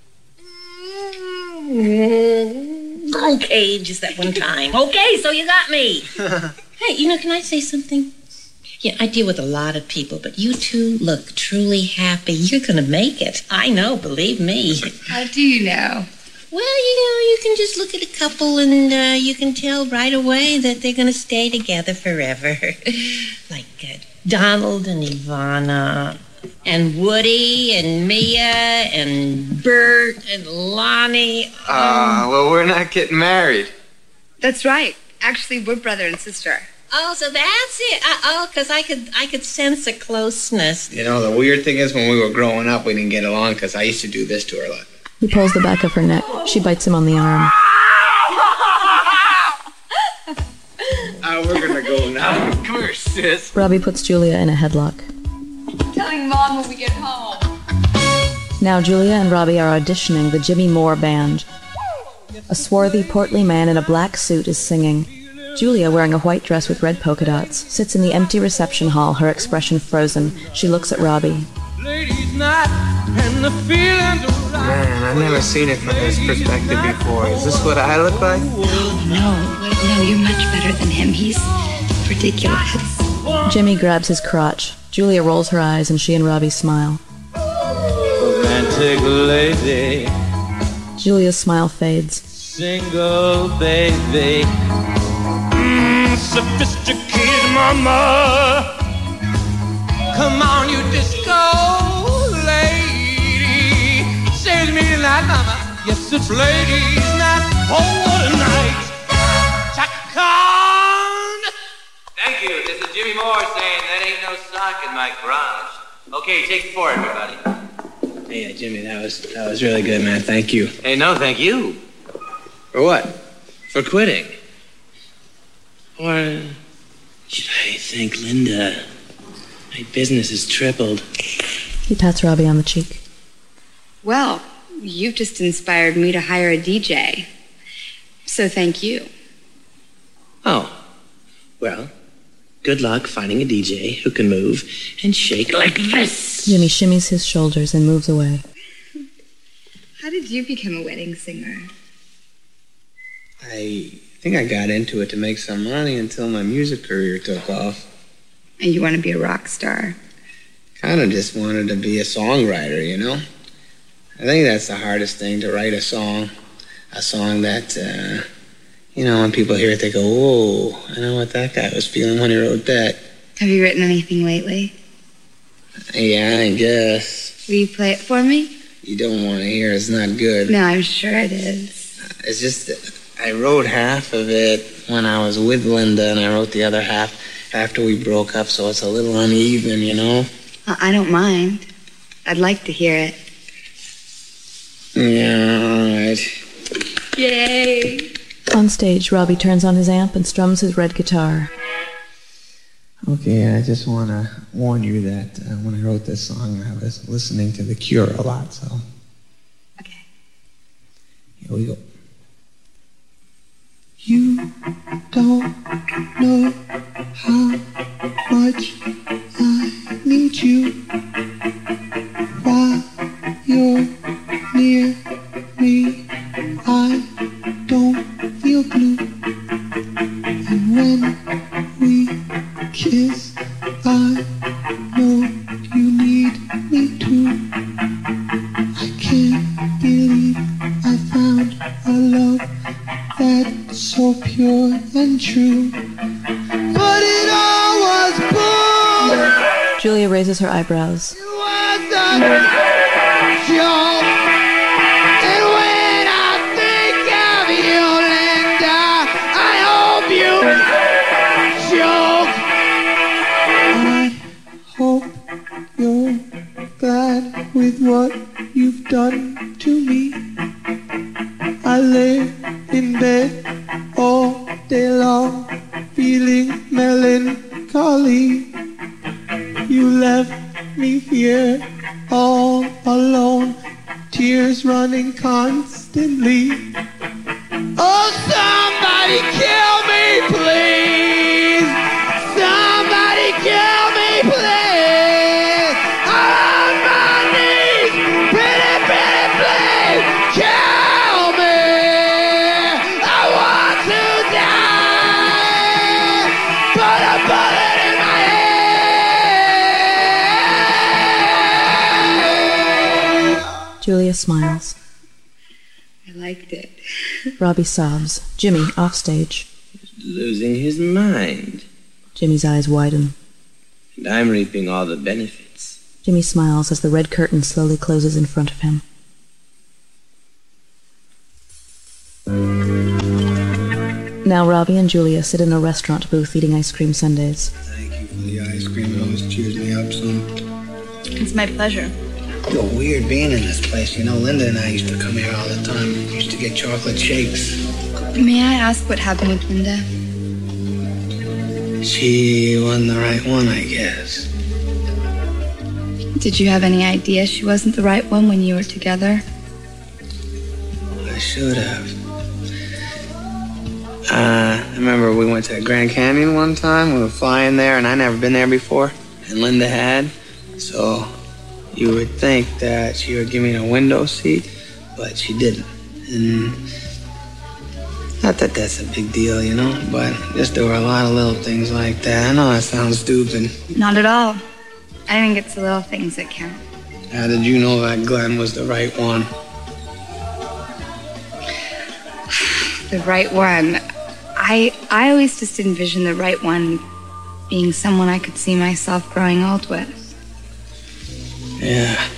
Mm, okay, just that one time. Okay, so you got me. Hey, you know, can I say something? Yeah, I deal with a lot of people, but you two look truly happy. You're gonna make it. I know, believe me. How do you know? Well, you know, you can just look at a couple and uh, you can tell right away that they're gonna stay together forever. Like uh, Donald and Ivana, and Woody and Mia and Bert and Lonnie. Ah, uh, well, we're not getting married. That's right. Actually, we're brother and sister. Oh, so that's it. Uh, oh, because I could, I could sense a closeness. You know, the weird thing is when we were growing up, we didn't get along because I used to do this to her a lot. He pulls the back of her neck. She bites him on the arm. Oh, we're gonna go now. Come here, sis. Robbie puts Julia in a headlock. Telling Mom when we get home. Now Julia and Robbie are auditioning the Jimmy Moore Band. A swarthy, portly man in a black suit is singing. Julia, wearing a white dress with red polka dots, sits in the empty reception hall, her expression frozen. She looks at Robbie. Ladies' night and the feelings are right. Man, I've never seen it from this perspective before. Is this what I look like? No, no, no, you're much better than him. He's ridiculous. Jimmy grabs his crotch. Julia rolls her eyes and she and Robbie smile. Romantic lady. Julia's smile fades. Single baby. Mm, sophisticated mama. Come on, you disco lady. Saves me tonight, mama. Yes, it's ladies' night. Oh, what a night. Chaka Khan. Thank you. This is Jimmy Moore saying that ain't no sock in my garage. Okay, take it for everybody. Hey, uh, Jimmy, that was that was really good, man. Thank you. Hey, no, thank you. For what? For quitting. Or should I thank Linda? My business has tripled. He pats Robbie on the cheek. Well, you've just inspired me to hire a D J. So thank you. Oh, well, good luck finding a D J who can move and shake like this. Jimmy shimmies his shoulders and moves away. How did you become a wedding singer? I think I got into it to make some money until my music career took off. And you want to be a rock star? Kind of just wanted to be a songwriter, you know? I think that's the hardest thing, to write a song. A song that, uh, you know, when people hear it, they go, whoa, I know what that guy was feeling when he wrote that. Have you written anything lately? Yeah, I guess. Will you play it for me? You don't want to hear, it's not good. No, I'm sure it is. It's just that I wrote half of it when I was with Linda, and I wrote the other half after we broke up, so it's a little uneven, you know? I don't mind. I'd like to hear it. Yeah, all right. Yay! On stage, Robbie turns on his amp and strums his red guitar. Okay, I just want to warn you that uh, when I wrote this song, I was listening to The Cure a lot, so... Okay. Here we go. You don't know how much I need you while you're near me. I don't feel blue, and when we kiss, I know you need me too. I can't believe I found a love that's so pure and true, but it all was bull. Julia raises her eyebrows. It was a joke. And when I think of you, Linda, I hope you joke. I hope you're glad with what you've done to me. I lay in bed all day long, feeling melancholy. You left me here all alone, tears running constantly. Oh, somebody kill me, please! Somebody kill me, please! I'm on my knees! Pretty, pretty, please! Kill me! I want to die! Put a bullet in my head! Julia smiles. I liked it. Robbie sobs. Jimmy, offstage. Losing his mind. Jimmy's eyes widen. And I'm reaping all the benefits. Jimmy smiles as the red curtain slowly closes in front of him. Now Robbie and Julia sit in a restaurant booth eating ice cream sundaes. Thank you for the ice cream. It always cheers me up some. It's my pleasure. Feel weird being in this place. You know, Linda and I used to come here all the time. We used to get chocolate shakes. May I ask what happened with Linda? She wasn't the right one, I guess. Did you have any idea she wasn't the right one when you were together? I should have. Uh, I remember we went to Grand Canyon one time. We were flying there, and I'd never been there before. And Linda had. So you would think that she would give me a window seat, but she didn't. And not that that's a big deal, you know, but just there were a lot of little things like that. I know that sounds stupid. Not at all. I think it's the little things that count. How did you know that Glenn was the right one? The right one. I I, I always just envisioned the right one being someone I could see myself growing old with. Yeah.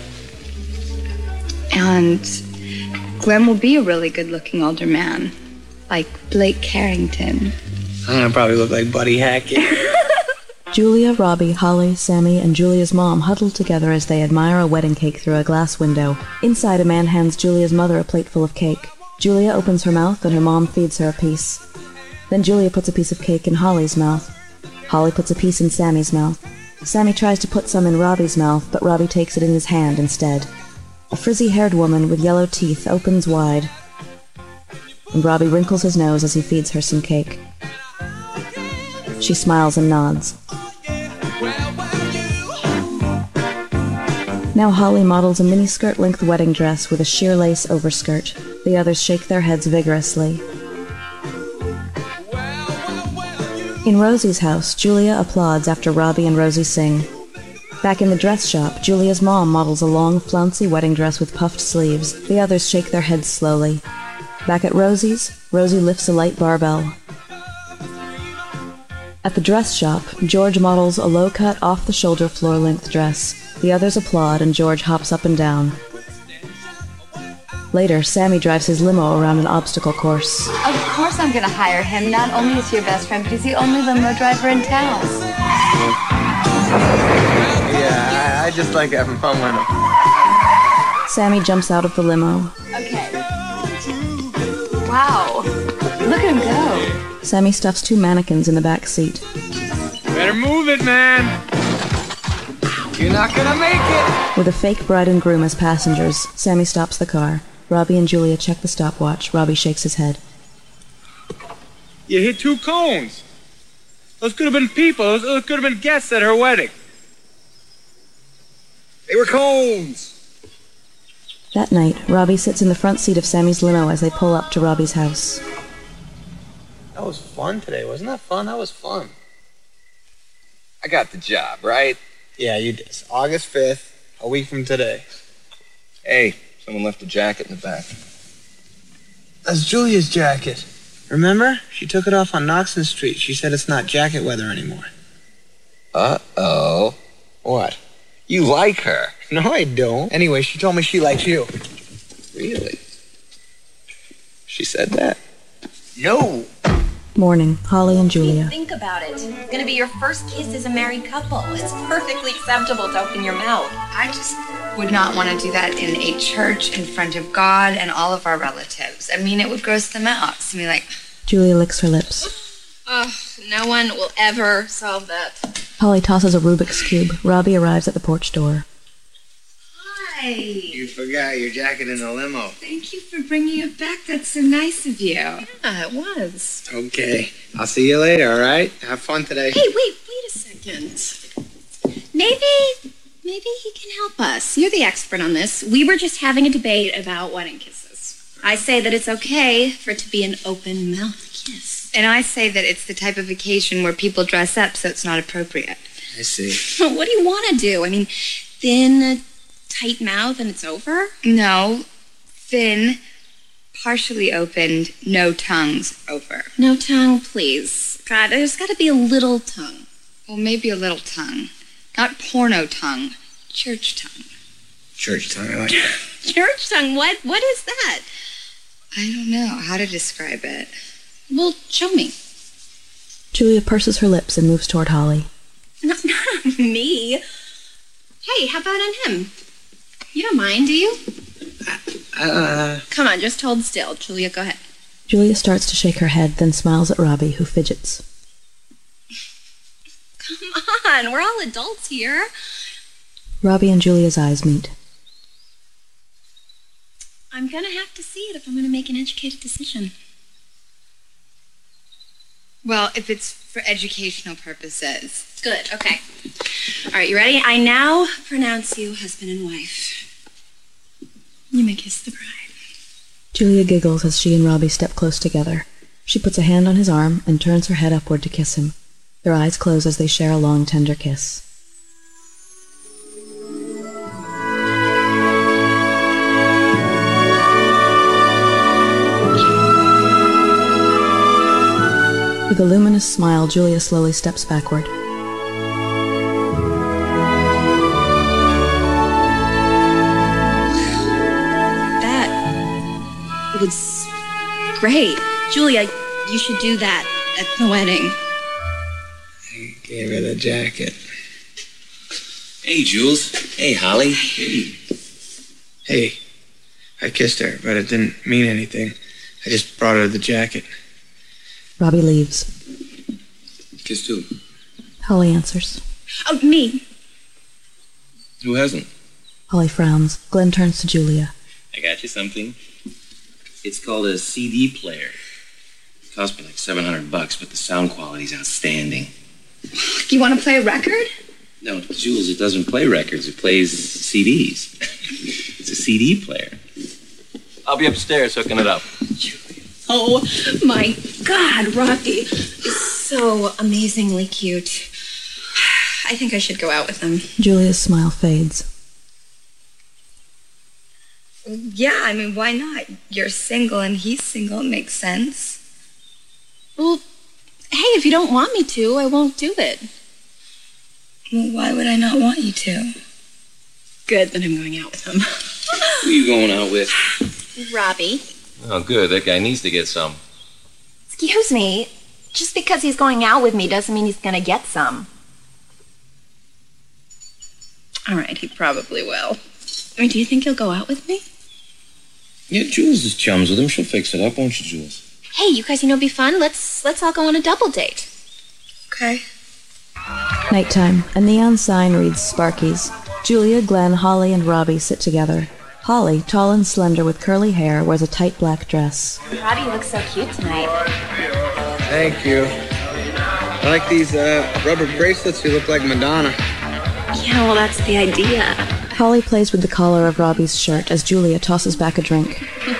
And Glenn will be a really good-looking older man, like Blake Carrington. I'm gonna probably look like Buddy Hackett. Julia, Robbie, Holly, Sammy, and Julia's mom huddle together as they admire a wedding cake through a glass window. Inside, a man hands Julia's mother a plate full of cake. Julia opens her mouth and her mom feeds her a piece. Then Julia puts a piece of cake in Holly's mouth. Holly puts a piece in Sammy's mouth. Sammy tries to put some in Robbie's mouth, but Robbie takes it in his hand instead. A frizzy-haired woman with yellow teeth opens wide, and Robbie wrinkles his nose as he feeds her some cake. She smiles and nods. Now Holly models a miniskirt length wedding dress with a sheer lace overskirt. The others shake their heads vigorously. In Rosie's house, Julia applauds after Robbie and Rosie sing. Back in the dress shop, Julia's mom models a long, flouncy wedding dress with puffed sleeves. The others shake their heads slowly. Back at Rosie's, Rosie lifts a light barbell. At the dress shop, George models a low-cut, off-the-shoulder floor-length dress. The others applaud, and George hops up and down. Later, Sammy drives his limo around an obstacle course. Of course I'm gonna hire him. Not only is he your best friend, but he's the only limo driver in town. Yeah, I, I just like having fun with him. Sammy jumps out of the limo. Okay. Wow. Look at him go. Sammy stuffs two mannequins in the back seat. Better move it, man. You're not gonna make it. With a fake bride and groom as passengers, Sammy stops the car. Robbie and Julia check the stopwatch. Robbie shakes his head. You hit two cones. Those could have been people. Those, those could have been guests at her wedding. They were cones. That night, Robbie sits in the front seat of Sammy's limo as they pull up to Robbie's house. That was fun today. Wasn't that fun? That was fun. I got the job, right? Yeah, you did. It's August fifth, a week from today. Hey, someone left a jacket in the back. That's Julia's jacket. Remember? She took it off on Knoxon Street. She said it's not jacket weather anymore. Uh-oh. What? You like her. No, I don't. Anyway, she told me she likes you. Really? She said that? No. Morning, Holly and Julia. Think about it. It's gonna be your first kiss as a married couple. It's perfectly acceptable to open your mouth. I just would not want to do that in a church in front of God and all of our relatives. I mean, it would gross them out. To me, like... Julia licks her lips. Oh, no one will ever solve that. Holly tosses a Rubik's Cube. Robbie arrives at the porch door. Hi. You forgot your jacket in the limo. Thank you for bringing it back. That's so nice of you. Yeah, it was. Okay. I'll see you later, all right? Have fun today. Hey, wait, wait a second. Maybe, maybe he can help us. You're the expert on this. We were just having a debate about wedding kisses. I say that it's okay for it to be an open mouth kiss. And I say that it's the type of occasion where people dress up, so it's not appropriate. I see. What do you want to do? I mean, thin, tight mouth and it's over? No. Thin, partially opened, no tongues, over. No tongue, please. God, there's got to be a little tongue. Well, maybe a little tongue. Not porno tongue. Church tongue. Church tongue, I like that. Church tongue? What? What is that? I don't know how to describe it. Well, show me. Julia purses her lips and moves toward Holly. Not, not me. Hey, how about on him? You don't mind, do you? Uh... Come on, just hold still. Julia, go ahead. Julia starts to shake her head, then smiles at Robbie, who fidgets. Come on, we're all adults here. Robbie and Julia's eyes meet. I'm going to have to see it if I'm going to make an educated decision. Well, if it's for educational purposes. Good, okay. All right, you ready? I now pronounce you husband and wife. You may kiss the bride. Julia giggles as she and Robbie step close together. She puts a hand on his arm and turns her head upward to kiss him. Their eyes close as they share a long, tender kiss. With a luminous smile, Julia slowly steps backward. That was great. Julia, you should do that at the wedding. I gave her the jacket. Hey, Jules. Hey, Holly. Hey. Hey, I kissed her, but it didn't mean anything. I just brought her the jacket. Robbie leaves. Kissed who? Holly answers. Oh, me. Who hasn't? Holly frowns. Glenn turns to Julia. I got you something. It's called a C D player. It cost me like seven hundred bucks, but the sound quality's outstanding. You want to play a record? No, Jules, it doesn't play records. It plays C Ds. It's a C D player. I'll be upstairs hooking it up. Oh, my God, Rocky is so amazingly cute. I think I should go out with him. Julia's smile fades. Yeah, I mean, why not? You're single and he's single. It makes sense. Well, hey, if you don't want me to, I won't do it. Well, why would I not want you to? Good, then I'm going out with him. Who are you going out with? Robbie. Oh, good. That guy needs to get some. Excuse me. Just because he's going out with me doesn't mean he's going to get some. All right, he probably will. I mean, do you think he'll go out with me? Yeah, Jules is chums with him. She'll fix it up, won't you, Jules? Hey, you guys, you know, it'd be fun. Let's let's all go on a double date. Okay. Nighttime. A neon sign reads Sparky's. Julia, Glenn, Holly, and Robbie sit together. Holly, tall and slender with curly hair, wears a tight black dress. Robbie looks so cute tonight. Thank you. I like these uh, rubber bracelets. You look like Madonna. Yeah, well, that's the idea. Holly plays with the collar of Robbie's shirt as Julia tosses back a drink. Here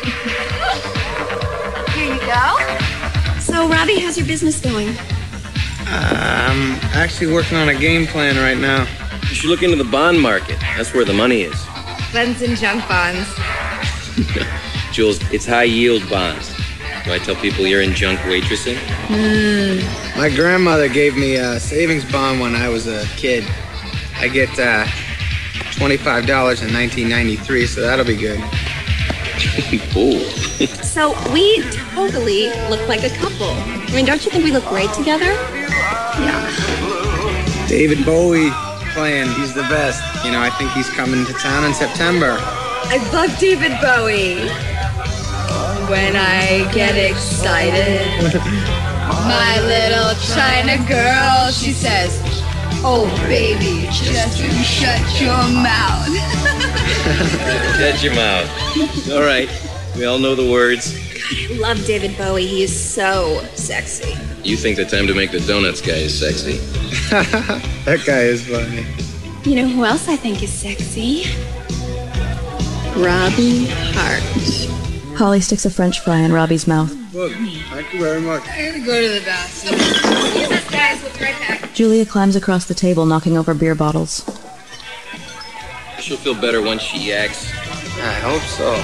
you go. So, Robbie, how's your business going? Uh, I'm actually working on a game plan right now. You should look into the bond market. That's where the money is. Glenn's in junk bonds. Jules, it's high-yield bonds. Do I tell people you're in junk waitressing? Mm. My grandmother gave me a savings bond when I was a kid. I get uh, twenty-five dollars in nineteen ninety-three, so that'll be good. Ooh. So, we totally look like a couple. I mean, don't you think we look great together? Yeah. David Bowie playing. He's the best. You know, I think he's coming to town in September. I love David Bowie. When I get excited, my little China girl, she says, "Oh, baby, just you shut your mouth." Shut your mouth. All right. We all know the words. God, I love David Bowie. He is so sexy. You think the time to make the donuts guy is sexy. That guy is funny. You know who else I think is sexy? Robbie Hart. Holly sticks a French fry in Robbie's mouth. Look, thank you very much. I gotta go to the bathroom. Excuse us, guys. We'll be right back. Julia climbs across the table, knocking over beer bottles. She'll feel better once she yaks. I hope so.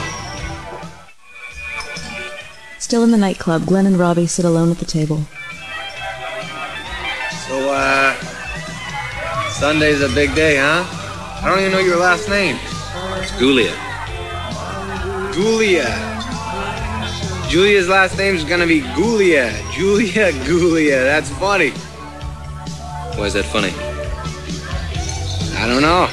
Still in the nightclub, Glenn and Robbie sit alone at the table. So, uh, Sunday's a big day, huh? I don't even know your last name. It's Gulia. Gulia. Julia's last name's gonna be Gulia. Julia Gulia. That's funny. Why is that funny? I don't know.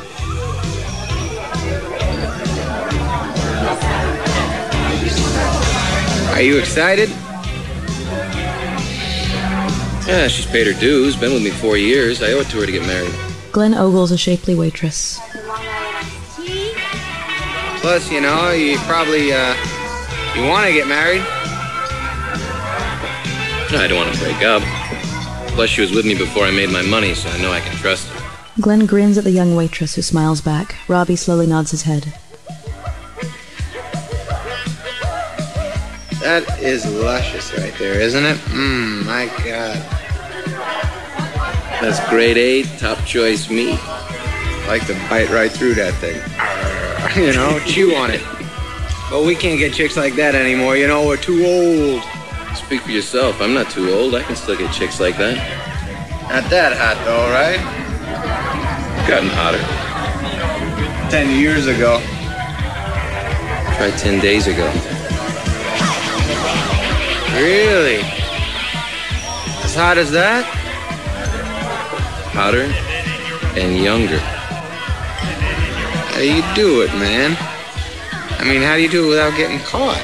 Are you excited? Yeah, she's paid her dues. Been with me four years. I owe it to her to get married. Glenn ogles a shapely waitress. Plus, you know, you probably, uh, you want to get married. No, I don't want to break up. Plus, she was with me before I made my money, so I know I can trust her. Glenn grins at the young waitress, who smiles back. Robbie slowly nods his head. That is luscious right there, isn't it? Mmm, my God. That's grade A, top choice meat. I like to bite right through that thing. You know, chew on it. But we can't get chicks like that anymore, you know, we're too old. Speak for yourself. I'm not too old. I can still get chicks like that. Not that hot, though, right? Gotten hotter. Ten years ago. Tried ten days ago. Really? As hot as that? Hotter and younger. How do you do it, man? I mean, how do you do it without getting caught?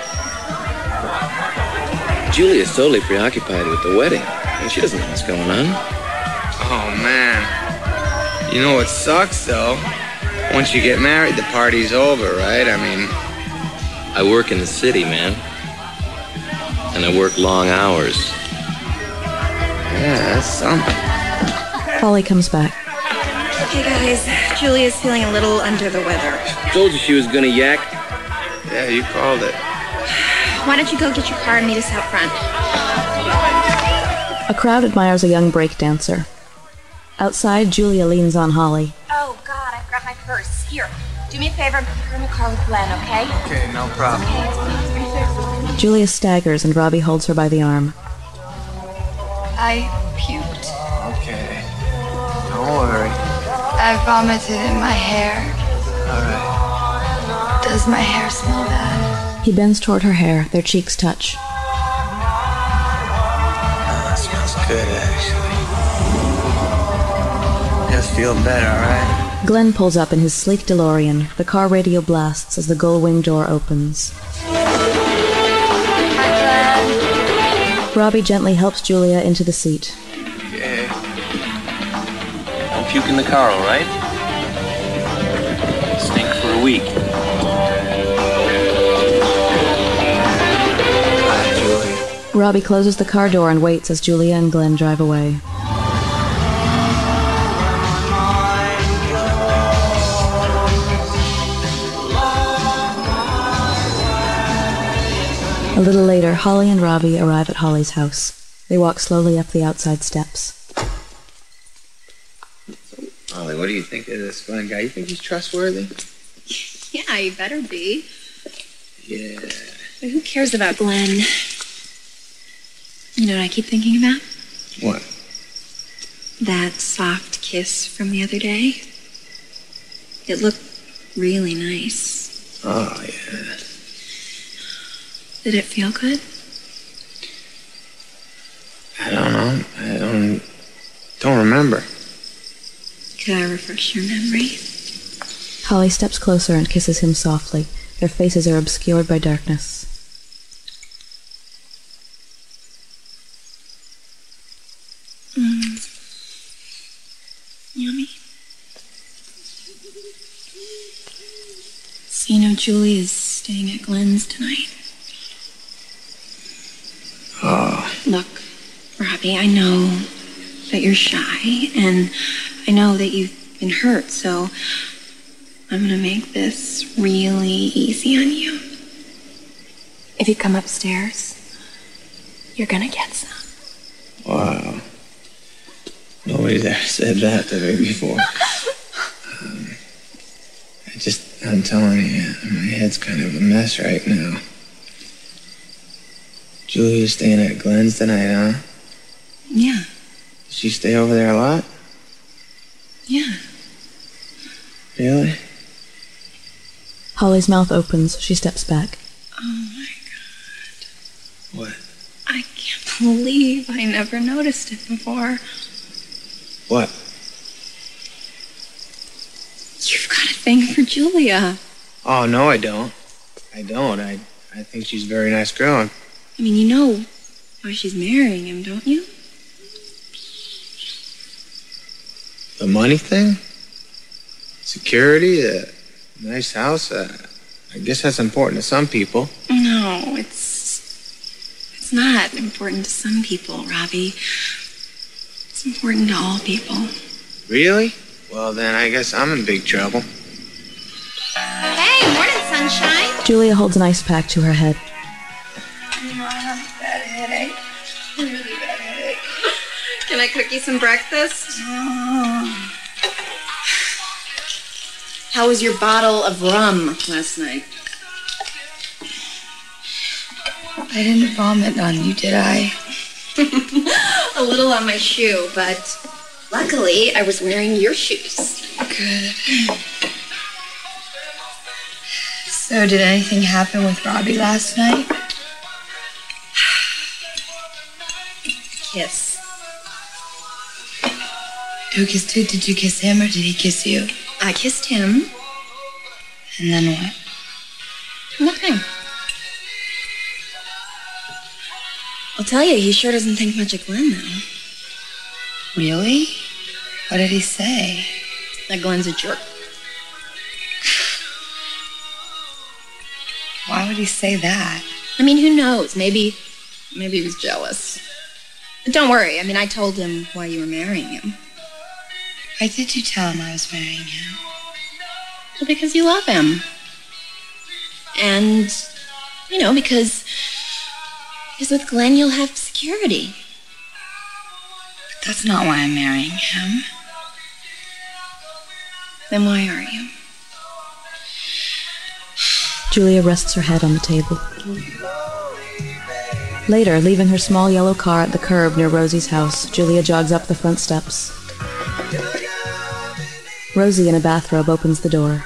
Julia's totally preoccupied with the wedding. I mean, she doesn't know what's going on. Oh, man. You know what sucks, though? Once you get married, the party's over, right? I mean... I work in the city, man. And I work long hours. Yeah, that's something. Holly comes back. Okay, guys. Julia's feeling a little under the weather. Told you she was gonna yak. Yeah, you called it. Why don't you go get your car and meet us out front? A crowd admires a young breakdancer. Outside, Julia leans on Holly. Oh, God, I forgot my purse. Here, do me a favor and put her in the car with Glenn, okay? Okay, no problem. Julia staggers and Robbie holds her by the arm. I puked. Okay. Don't worry. I vomited in my hair. All right. Does my hair smell bad? He bends toward her hair. Their cheeks touch. Oh, it smells good, actually. Just feel better, right? Glenn pulls up in his sleek DeLorean. The car radio blasts as the gull-wing door opens. Robbie gently helps Julia into the seat. Okay. Don't puke in the car, all right? Stink for a week. Bye, Julia. Robbie closes the car door and waits as Julia and Glenn drive away. A little later, Holly and Robbie arrive at Holly's house. They walk slowly up the outside steps. Holly, what do you think of this Glenn guy? You think he's trustworthy? Yeah, you better be. Yeah. But who cares about Glenn? You know what I keep thinking about? What? That soft kiss from the other day. It looked really nice. Oh, yeah. Did it feel good? I don't know. I don't... don't remember. Could I refresh your memory? Holly steps closer and kisses him softly. Their faces are obscured by darkness. Mm. Yummy. So you know Julie is staying at Glenn's tonight? Oh. Look, Robbie, I know that you're shy, and I know that you've been hurt, so I'm gonna make this really easy on you. If you come upstairs, you're gonna get some. Wow. Nobody's ever said that to me before. um, I just, I'm telling you, my head's kind of a mess right now. Julia's staying at Glenn's tonight, huh? Yeah. Does she stay over there a lot? Yeah. Really? Holly's mouth opens. She steps back. Oh my God. What? I can't believe I never noticed it before. What? You've got a thing for Julia. Oh, no, I don't. I don't. I, I think she's a very nice girl. I mean, you know why she's marrying him, don't you? The money thing? Security? A nice house? Uh, I guess that's important to some people. No, it's... It's not important to some people, Robbie. It's important to all people. Really? Well, then I guess I'm in big trouble. Hey, morning, sunshine. Julia holds an ice pack to her head. You know, I have a bad headache. Really bad headache. Can I cook you some breakfast? Oh. How was your bottle of rum last night? I didn't vomit on you, did I? A little on my shoe, but luckily I was wearing your shoes. Good. So, did anything happen with Robbie last night? Kiss. Who kissed who? Did you kiss him or did he kiss you? I kissed him. And then what? Nothing. I'll tell you, he sure doesn't think much of Glenn, though. Really? What did he say? That Glenn's a jerk. Why would he say that? I mean, who knows? Maybe, maybe he was jealous. But don't worry. I mean, I told him why you were marrying him. Why did you tell him I was marrying him? Well, because you love him. And, you know, because, because with Glenn you'll have security. But that's not why I'm marrying him. Then why are you? Julia rests her head on the table. Later, leaving her small yellow car at the curb near Rosie's house, Julia jogs up the front steps. Rosie in a bathrobe opens the door.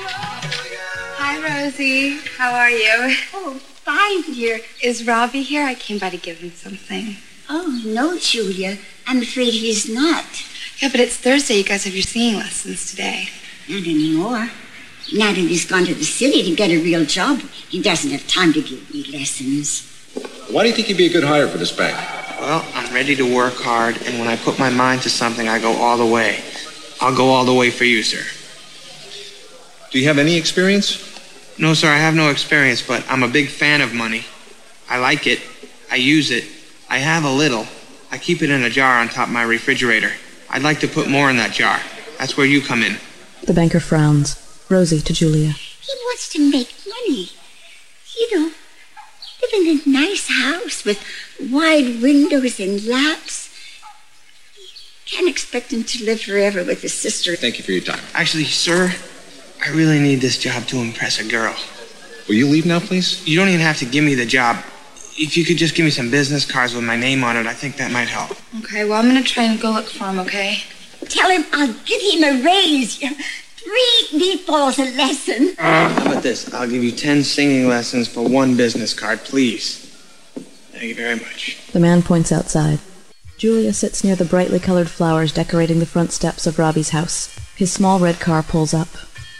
Hi, Rosie. How are you? Oh, fine, dear. Is Robbie here? I came by to give him something. Oh, no, Julia. I'm afraid he's not. Yeah, but it's Thursday. You guys have your singing lessons today. Not anymore. Now that he's gone to the city to get a real job, he doesn't have time to give me lessons. Why do you think he'd be a good hire for this bank? Well, I'm ready to work hard, and when I put my mind to something, I go all the way. I'll go all the way for you, sir. Do you have any experience? No, sir, I have no experience, but I'm a big fan of money. I like it. I use it. I have a little. I keep it in a jar on top of my refrigerator. I'd like to put more in that jar. That's where you come in. The banker frowns. Rosie to Julia. He wants to make money. You know, live in a nice house with wide windows and laps. Can't expect him to live forever with his sister. Thank you for your time. Actually, sir, I really need this job to impress a girl. Will you leave now, please? You don't even have to give me the job. If you could just give me some business cards with my name on it, I think that might help. Okay, well, I'm going to try and go look for him, okay? Tell him I'll give him a raise. Three meatballs a lesson. Uh, how about this? I'll give you ten singing lessons for one business card, please. Thank you very much. The man points outside. Julia sits near the brightly colored flowers decorating the front steps of Robbie's house. His small red car pulls up.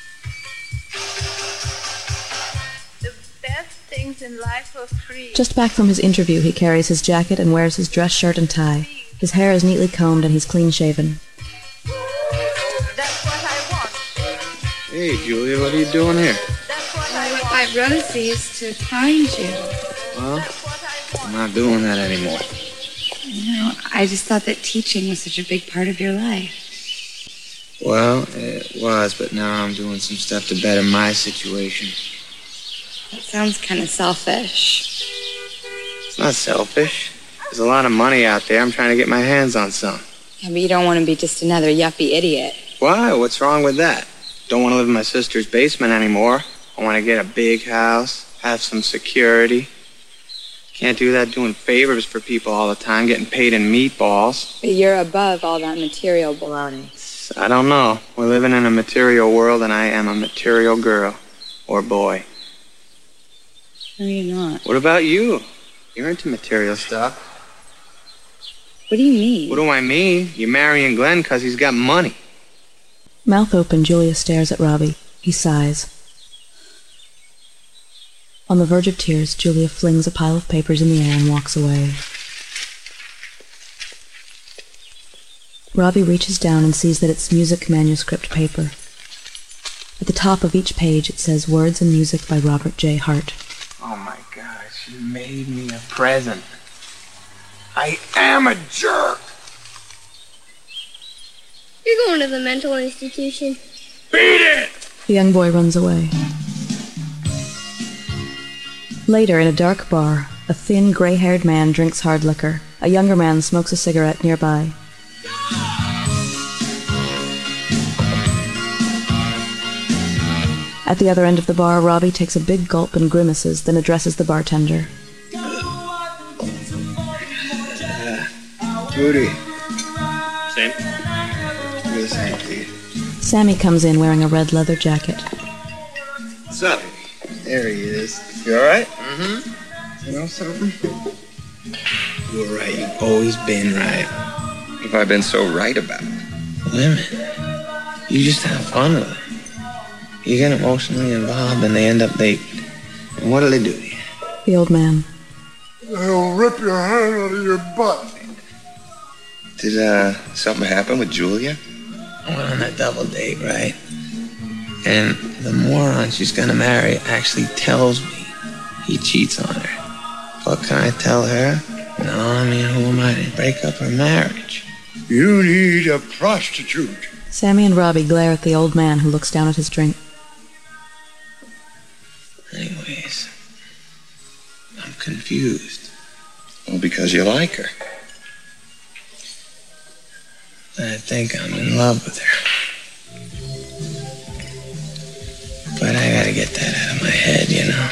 The best things in life are free. Just back from his interview, he carries his jacket and wears his dress shirt and tie. His hair is neatly combed and he's clean-shaven. That's what I want. Hey, Julia, what are you doing here? That's what I I went want. by Rosie's to find you. Well, I'm not doing that anymore. You know, I just thought that teaching was such a big part of your life. Well, it was, but now I'm doing some stuff to better my situation. That sounds kind of selfish. It's not selfish. There's a lot of money out there. I'm trying to get my hands on some. Yeah, but you don't want to be just another yuppie idiot. Why? What's wrong with that? Don't want to live in my sister's basement anymore. I want to get a big house, have some security. Can't do that doing favors for people all the time, getting paid in meatballs. But you're above all that material baloney. I don't know. We're living in a material world, and I am a material girl. Or boy. No, you're not. What about you? You're into material stuff. What do you mean? What do I mean? You're marrying Glenn because he's got money. Mouth open, Julia stares at Robbie. He sighs. On the verge of tears, Julia flings a pile of papers in the air and walks away. Robbie reaches down and sees that it's music manuscript paper. At the top of each page it says Words and Music by Robert J. Hart. Oh my gosh, you made me a present. I am a jerk! You're going to the mental institution. Beat it! The young boy runs away. Later, in a dark bar, a thin, gray-haired man drinks hard liquor. A younger man smokes a cigarette nearby. At the other end of the bar, Robbie takes a big gulp and grimaces, then addresses the bartender. Rudy. Same? Do the same, please. Sammy comes in wearing a red leather jacket. What's up? There he is. You all right? Mm-hmm. You know something? You were right. You've always been right. What have I been so right about? Women. You just have fun with them. You get emotionally involved and they end up dating. And what do they do to you? The old man. They'll rip your hand out of your butt. Did, uh, something happen with Julia? I went on that double date, right? And the moron she's gonna marry actually tells me he cheats on her. What can I tell her? No, I mean, who am I to break up her marriage? You need a prostitute. Sammy and Robbie glare at the old man who looks down at his drink. Anyways, I'm confused. Well, because you like her. I think I'm in love with her. But I gotta get that out of my head, you know.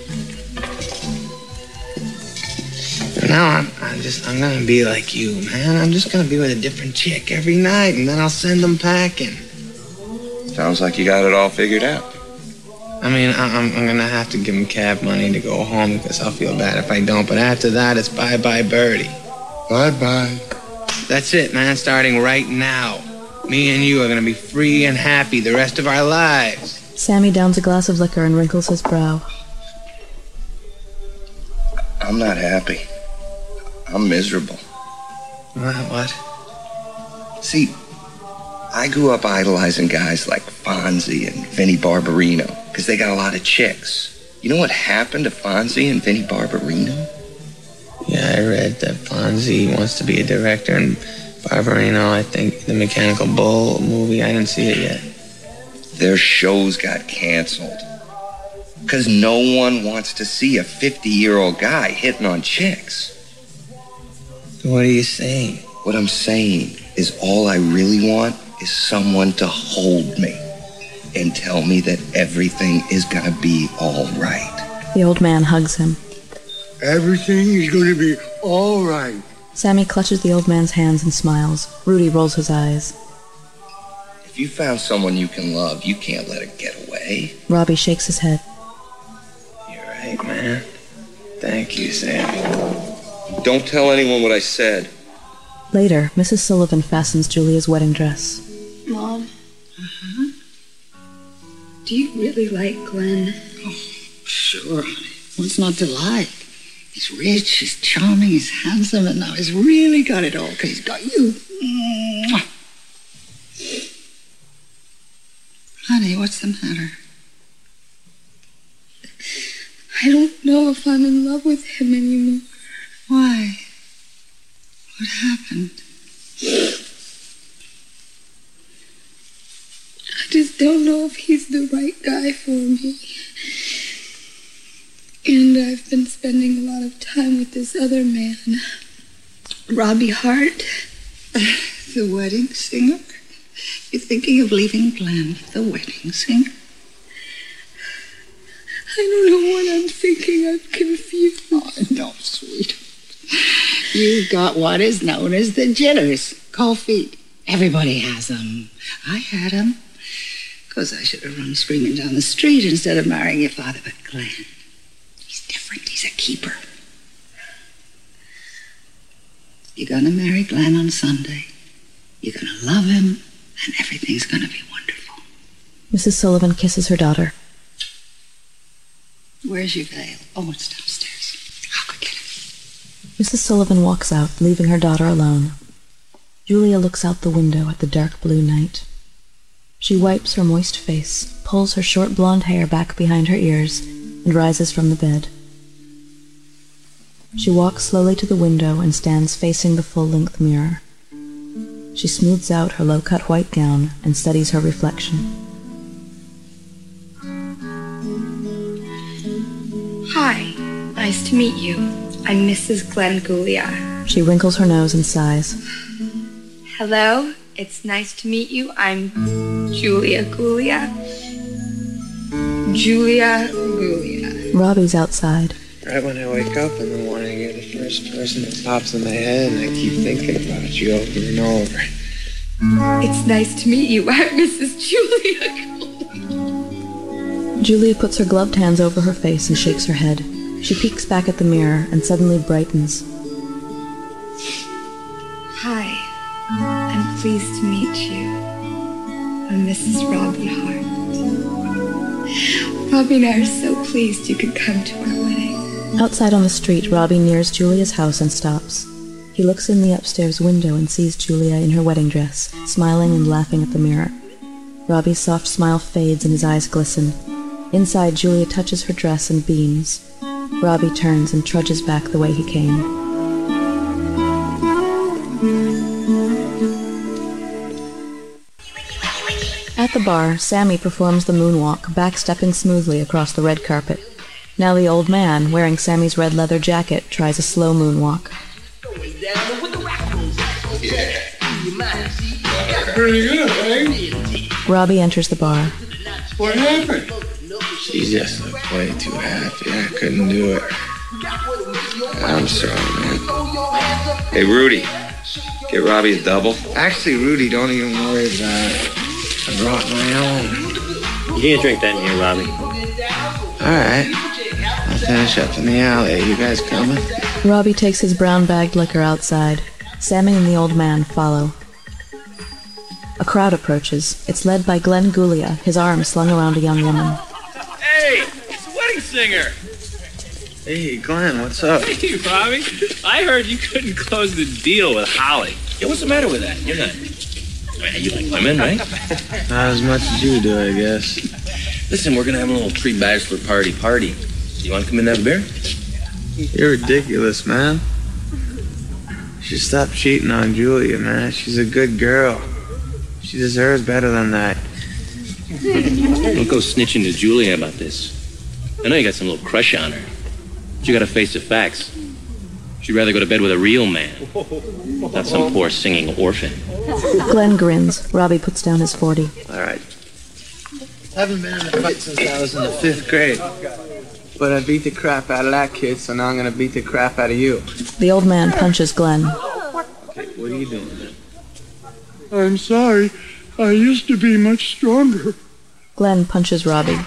And now I'm, I'm just, I'm gonna be like you, man. I'm just gonna be with a different chick every night, and then I'll send them packing. Sounds like you got it all figured out. I mean, I, I'm, I'm gonna have to give him cab money to go home because I'll feel bad if I don't. But after that, it's bye-bye Birdie. Bye-bye. That's it, man. Starting right now. Me and you are gonna be free and happy the rest of our lives. Sammy downs a glass of liquor and wrinkles his brow. I'm not happy. I'm miserable. What? What? See, I grew up idolizing guys like Fonzie and Vinnie Barbarino because they got a lot of chicks. You know what happened to Fonzie and Vinnie Barbarino? Yeah, I read that Fonzie wants to be a director, and Barbarino, I think, the Mechanical Bull movie, I didn't see it yet. Their shows got canceled because no one wants to see a fifty-year-old guy hitting on chicks. What are you saying? What I'm saying is all I really want is someone to hold me and tell me that everything is gonna be all right. The old man hugs him. Everything is going to be all right. Sammy clutches the old man's hands and smiles. Rudy rolls his eyes. If you found someone you can love, you can't let it get away. Robbie shakes his head. You're right, man. Thank you, Sammy. Don't tell anyone what I said. Later, Missus Sullivan fastens Julia's wedding dress. Mom? Uh-huh? Do you really like Glenn? Oh, sure. What's not to like? He's rich, he's charming, he's handsome, and now he's really got it all because he's got you. Mwah. Honey, what's the matter? I don't know if I'm in love with him anymore. Why? What happened? I just don't know if he's the right guy for me. And I've been spending a lot of time with this other man, Robbie Hart. The wedding singer? You're thinking of leaving Glenn for the wedding singer? I don't know what I'm thinking. I'm confused. Oh, no, sweet. You've got what is known as the jitters. Cold feet. Everybody has them. I had them. Because I should have run screaming down the street instead of marrying your father. But Glenn, he's different. He's a keeper. You're going to marry Glenn on Sunday. You're going to love him, and everything's going to be wonderful. Missus Sullivan kisses her daughter. Where's your veil? Oh, it's downstairs. I'll go get it. Missus Sullivan walks out, leaving her daughter alone. Julia looks out the window at the dark blue night. She wipes her moist face, pulls her short blonde hair back behind her ears, and rises from the bed. She walks slowly to the window and stands facing the full-length mirror. She smooths out her low-cut white gown and studies her reflection. Hi, nice to meet you. I'm Missus Glenn Guglia. She wrinkles her nose and sighs. Hello, it's nice to meet you. I'm Julia Guglia. Julia Guglia. Robbie's outside. Right when I wake up in the morning, you're the first person that pops in my head, and I keep thinking about you over and over. It's nice to meet you. I'm Missus Julia. Julia puts her gloved hands over her face and shakes her head. She peeks back at the mirror and suddenly brightens. Hi. I'm pleased to meet you. I'm Missus Robbie Hart. Robbie and I are so pleased you could come to our wedding. Outside on the street, Robbie nears Julia's house and stops. He looks in the upstairs window and sees Julia in her wedding dress, smiling and laughing at the mirror. Robbie's soft smile fades and his eyes glisten. Inside, Julia touches her dress and beams. Robbie turns and trudges back the way he came. At the bar, Sammy performs the moonwalk, backstepping smoothly across the red carpet. Now the old man, wearing Sammy's red leather jacket, tries a slow moonwalk. Pretty good, eh? Robbie enters the bar. What happened? She just looked way too happy. I couldn't do it. I'm sorry, man. Hey, Rudy, get Robbie a double. Actually, Rudy, don't even worry about it. I brought my own. You can't drink that in here, Robbie. All right. I'll finish up in the alley. You guys coming? Robbie takes his brown-bagged liquor outside. Sammy and the old man follow. A crowd approaches. It's led by Glenn Guglia, his arm slung around a young woman. Hey, it's a wedding singer. Hey, Glenn, what's up? Hey, Robbie. I heard you couldn't close the deal with Holly. Yeah, what's the matter with that? You're not... You like women, right? Not as much as you do, I guess. Listen, we're gonna have a little pre-bachelor party party. You want to come in and have a beer? You're ridiculous, man. You should stop cheating on Julia, man. She's a good girl. She deserves better than that. Don't go snitching to Julia about this. I know you got some little crush on her, but you gotta face the facts. She'd rather go to bed with a real man, not some poor singing orphan. Glenn grins. Robbie puts down his forty. All right. I haven't been in a fight since I was in the fifth grade. But I beat the crap out of that kid, so now I'm gonna beat the crap out of you. The old man punches Glenn. Okay, what are you doing then? I'm sorry. I used to be much stronger. Glenn punches Robbie.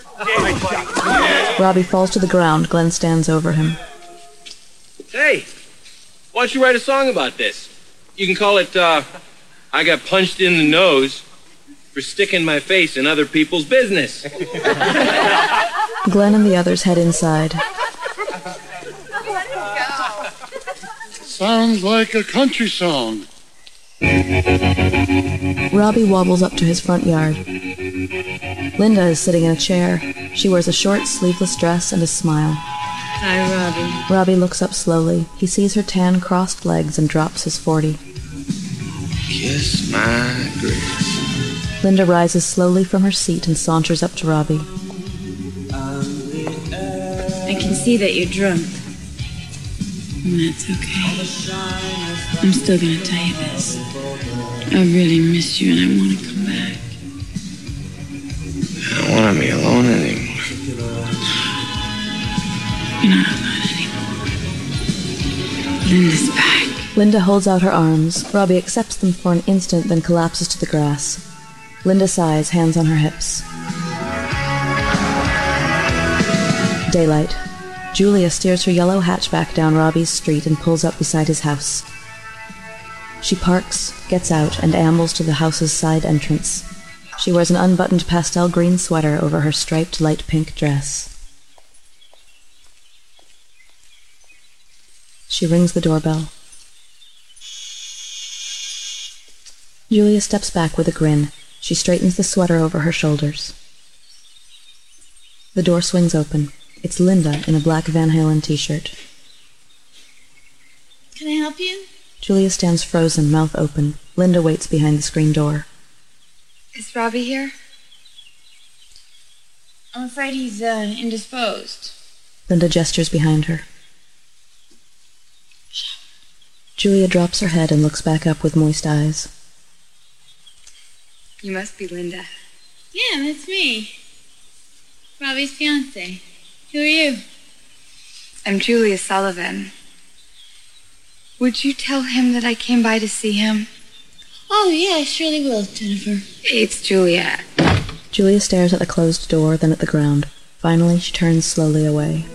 Robbie falls to the ground. Glenn stands over him. Hey, why don't you write a song about this? You can call it, uh, I Got Punched in the Nose for Sticking My Face in Other People's Business. Glenn and the others head inside. Sounds like a country song. Robbie wobbles up to his front yard. Linda is sitting in a chair. She wears a short, sleeveless dress and a smile. Hi, Robbie. Robbie looks up slowly. He sees her tan, crossed legs and drops his forty. Kiss my grits. Linda rises slowly from her seat and saunters up to Robbie. I can see that you're drunk. And that's okay. I'm still gonna tell you this. I really miss you and I want to come back. I don't want to be alone anymore. You're not alone anymore. Linda's back. Linda holds out her arms. Robbie accepts them for an instant, then collapses to the grass. Linda sighs, hands on her hips. Daylight. Julia steers her yellow hatchback down Robbie's street and pulls up beside his house. She parks, gets out, and ambles to the house's side entrance. She wears an unbuttoned pastel green sweater over her striped light pink dress. She rings the doorbell. Julia steps back with a grin. She straightens the sweater over her shoulders. The door swings open. It's Linda in a black Van Halen t-shirt. Can I help you? Julia stands frozen, mouth open. Linda waits behind the screen door. Is Robbie here? I'm afraid he's uh, indisposed. Linda gestures behind her. Julia drops her head and looks back up with moist eyes. You must be Linda. Yeah, that's me. Robbie's fiance. Who are you? I'm Julia Sullivan. Would you tell him that I came by to see him? Oh, yeah, I surely will, Jennifer. It's Julia. Julia stares at the closed door, then at the ground. Finally, she turns slowly away.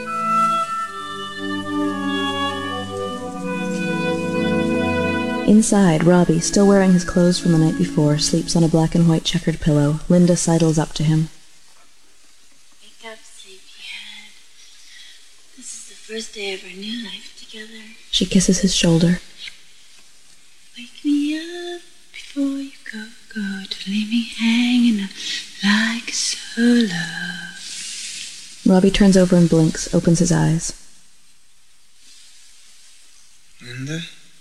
Inside, Robbie, still wearing his clothes from the night before, sleeps on a black and white checkered pillow. Linda sidles up to him. Wake up, sleepyhead. This is the first day of our new life together. She kisses his shoulder. Wake me up before you go, go. To leave me hanging up like a solo. Robbie turns over and blinks, opens his eyes. Linda?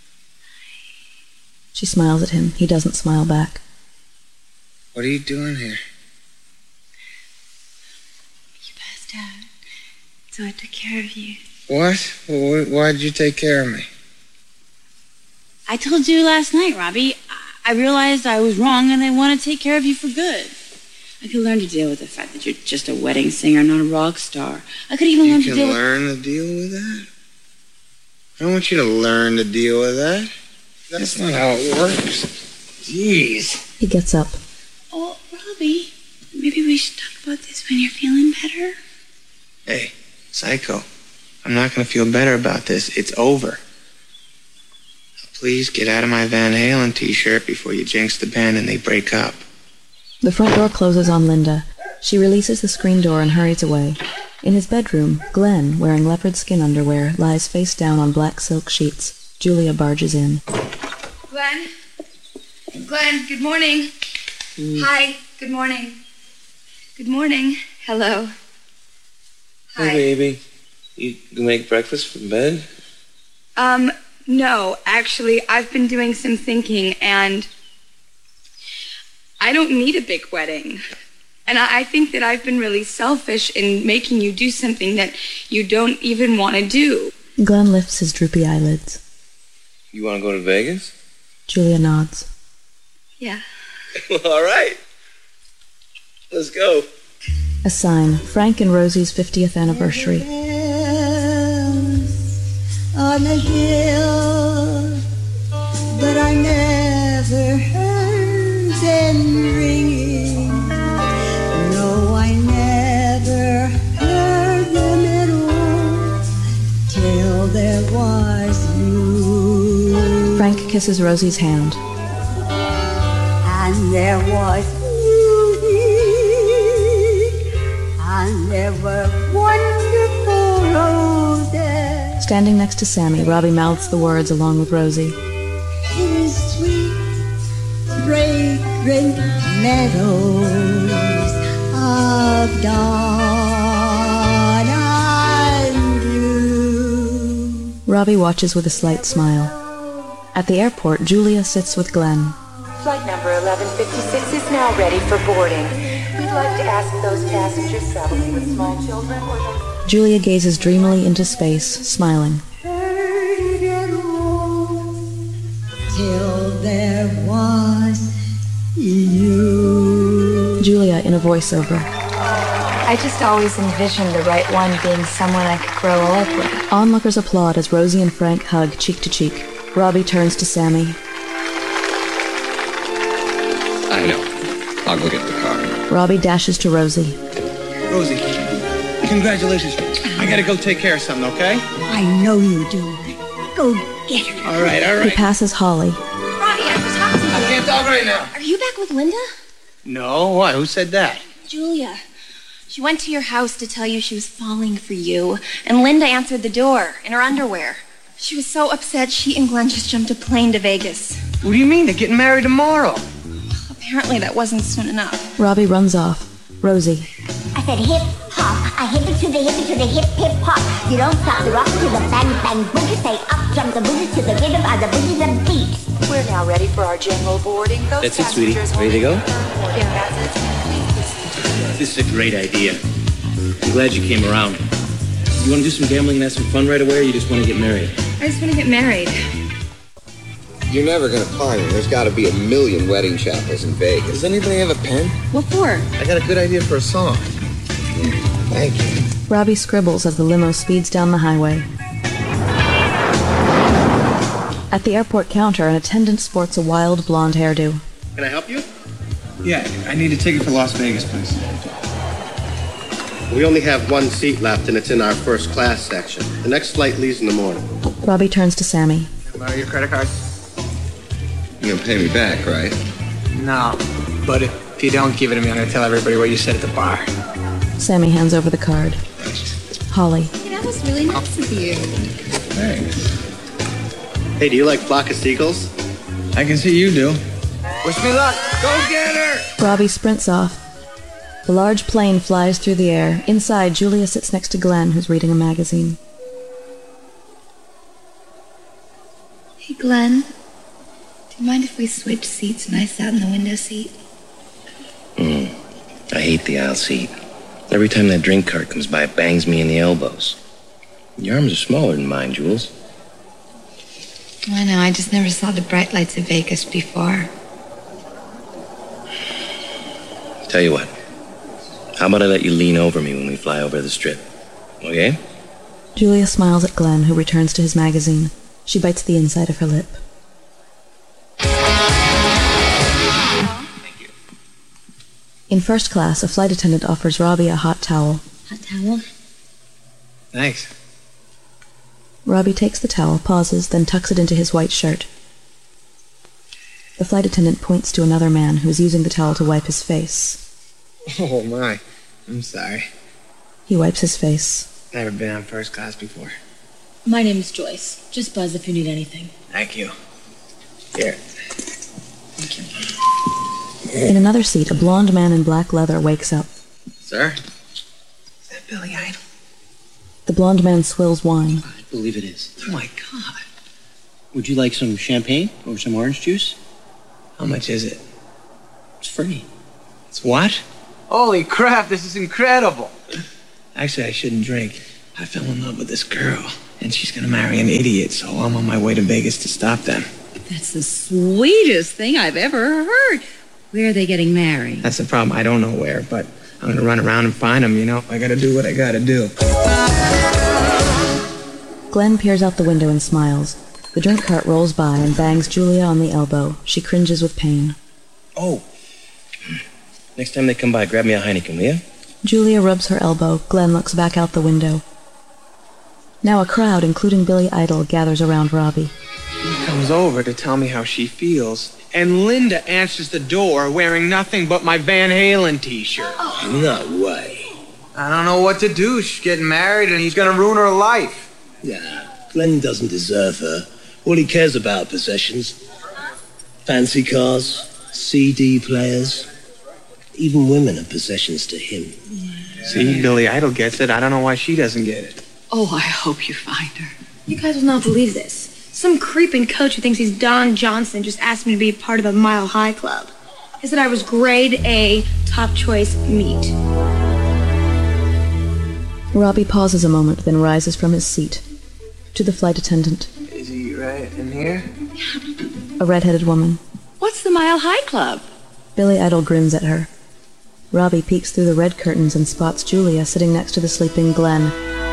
She smiles at him. He doesn't smile back. What are you doing here? You passed out, so I took care of you. What? Well, why'd you take care of me? I told you last night, Robbie. I realized I was wrong and I want to take care of you for good. I could learn to deal with the fact that you're just a wedding singer, not a rock star. I could even you learn to can deal learn with... to deal with that? I don't want you to learn to deal with that. That's not how it works. Jeez. He gets up. Oh, Robbie, maybe we should talk about this when you're feeling better. Hey, Psycho, I'm not going to feel better about this. It's over. Now, please get out of my Van Halen t-shirt before you jinx the band and they break up. The front door closes on Linda. She releases the screen door and hurries away. In his bedroom, Glenn, wearing leopard skin underwear, lies face down on black silk sheets. Julia barges in. Glenn? Glenn, good morning. Mm. Hi, good morning. Good morning. Hello. Hi. Hey, baby. You make breakfast from bed? Um, no, actually, I've been doing some thinking, and I don't need a big wedding. And I, I think that I've been really selfish in making you do something that you don't even want to do. Glenn lifts his droopy eyelids. You want to go to Vegas? Julia nods. Yeah. All right. Let's go. A sign. Frank and Rosie's fiftieth anniversary. On the hill, but I never heard them ringing. No, I never heard them at all till there was you. Frank kisses Rosie's hand. And there was music, and there were wonderful roses. Standing next to Sammy, Robbie mouths the words along with Rosie. In the sweet, fragrant meadows of dawn and blue. Robbie watches with a slight smile. At the airport, Julia sits with Glenn. Flight number eleven fifty-six is now ready for boarding. We'd like to ask those passengers traveling with small children or those... Julia gazes dreamily into space, smiling. Till there was you. Julia in a voiceover. I just always envisioned the right one being someone I could grow old with. Onlookers applaud as Rosie and Frank hug cheek to cheek. Robbie turns to Sammy. I know. I'll go get the car. Robbie dashes to Rosie. Rosie, congratulations. I gotta go take care of something, okay? I know you do. Go get her. All right, all right. He passes Holly. Robbie, I have to talk to you. I can't talk right now. Are you back with Linda? No, what? Who said that? Julia. She went to your house to tell you she was falling for you, and Linda answered the door in her underwear. She was so upset she and Glenn just jumped a plane to Vegas. What do you mean? They're getting married tomorrow. Apparently that wasn't soon enough. Robbie runs off. Rosie. I said hip hop, I hip it to the hip it to the hip hip hop. You don't stop the rock to the bang bang boogie. Say up jump the boogie to the rhythm of the boogie the beat. We're now ready for our general boarding. Those That's it, sweetie. Ready to go? Yeah. This is a great idea. I'm glad you came around. You want to do some gambling and have some fun right away, or you just want to get married? I just want to get married. You're never gonna find them. There's gotta be a million wedding chapels in Vegas. Does anybody have a pen? What for? I got a good idea for a song. Thank you. Robbie scribbles as the limo speeds down the highway. At the airport counter, an attendant sports a wild blonde hairdo. Can I help you? Yeah, I need a ticket for Las Vegas, please. We only have one seat left, and it's in our first class section. The next flight leaves in the morning. Robbie turns to Sammy. Can I borrow your credit card? You're gonna pay me back, right? No, but if you don't give it to me, I'm gonna tell everybody what you said at the bar. Sammy hands over the card. Holly. Hey, that was really nice of you. Thanks. Hey, do you like flock of seagulls? I can see you do. Wish me luck. Go get her! Robbie sprints off. The large plane flies through the air. Inside, Julia sits next to Glenn, who's reading a magazine. Hey, Glenn. Do you mind if we switch seats and I sat in the window seat? Mm, I hate the aisle seat. Every time that drink cart comes by, it bangs me in the elbows. Your arms are smaller than mine, Jules. I know, I just never saw the bright lights of Vegas before. Tell you what. How about I let you lean over me when we fly over the strip? Okay? Julia smiles at Glenn, who returns to his magazine. She bites the inside of her lip. Thank you. In first class, a flight attendant offers Robbie a hot towel. Hot towel? Thanks. Robbie takes the towel, pauses, then tucks it into his white shirt. The flight attendant points to another man who is using the towel to wipe his face. Oh, my. I'm sorry. He wipes his face. Never been on first class before. My name's Joyce. Just buzz if you need anything. Thank you. Here. In another seat, a blonde man in black leather wakes up. Sir? Is that Billy Idol? The blonde man swills wine. I believe it is. Oh, my God. Would you like some champagne or some orange juice? How much is it? It's free. It's what? Holy crap, this is incredible. Actually, I shouldn't drink. I fell in love with this girl, and she's gonna marry an idiot, so I'm on my way to Vegas to stop them. That's the sweetest thing I've ever heard. Where are they getting married? That's the problem. I don't know where, but I'm gonna run around and find them, you know? I gotta do what I gotta do. Glenn peers out the window and smiles. The drink cart rolls by and bangs Julia on the elbow. She cringes with pain. Oh. Next time they come by, grab me a Heineken, will ya? Julia rubs her elbow. Glenn looks back out the window. Now a crowd, including Billy Idol, gathers around Robbie. He comes over to tell me how she feels, and Linda answers the door wearing nothing but my Van Halen t-shirt. Oh. No way. I don't know what to do. She's getting married, and he's gonna ruin her life. Yeah, Glenn doesn't deserve her. All he cares about are possessions. Fancy cars, C D players. Even women are possessions to him. See, Billy Idol gets it. I don't know why she doesn't get it. Oh, I hope you find her. You guys will not believe this. Some creeping coach who thinks he's Don Johnson just asked me to be part of the Mile High Club. He said I was grade A, top choice meat. Robbie pauses a moment, then rises from his seat. To the flight attendant. Is he right in here? A red-headed woman. What's the Mile High Club? Billy Idol grins at her. Robbie peeks through the red curtains and spots Julia sitting next to the sleeping Glenn.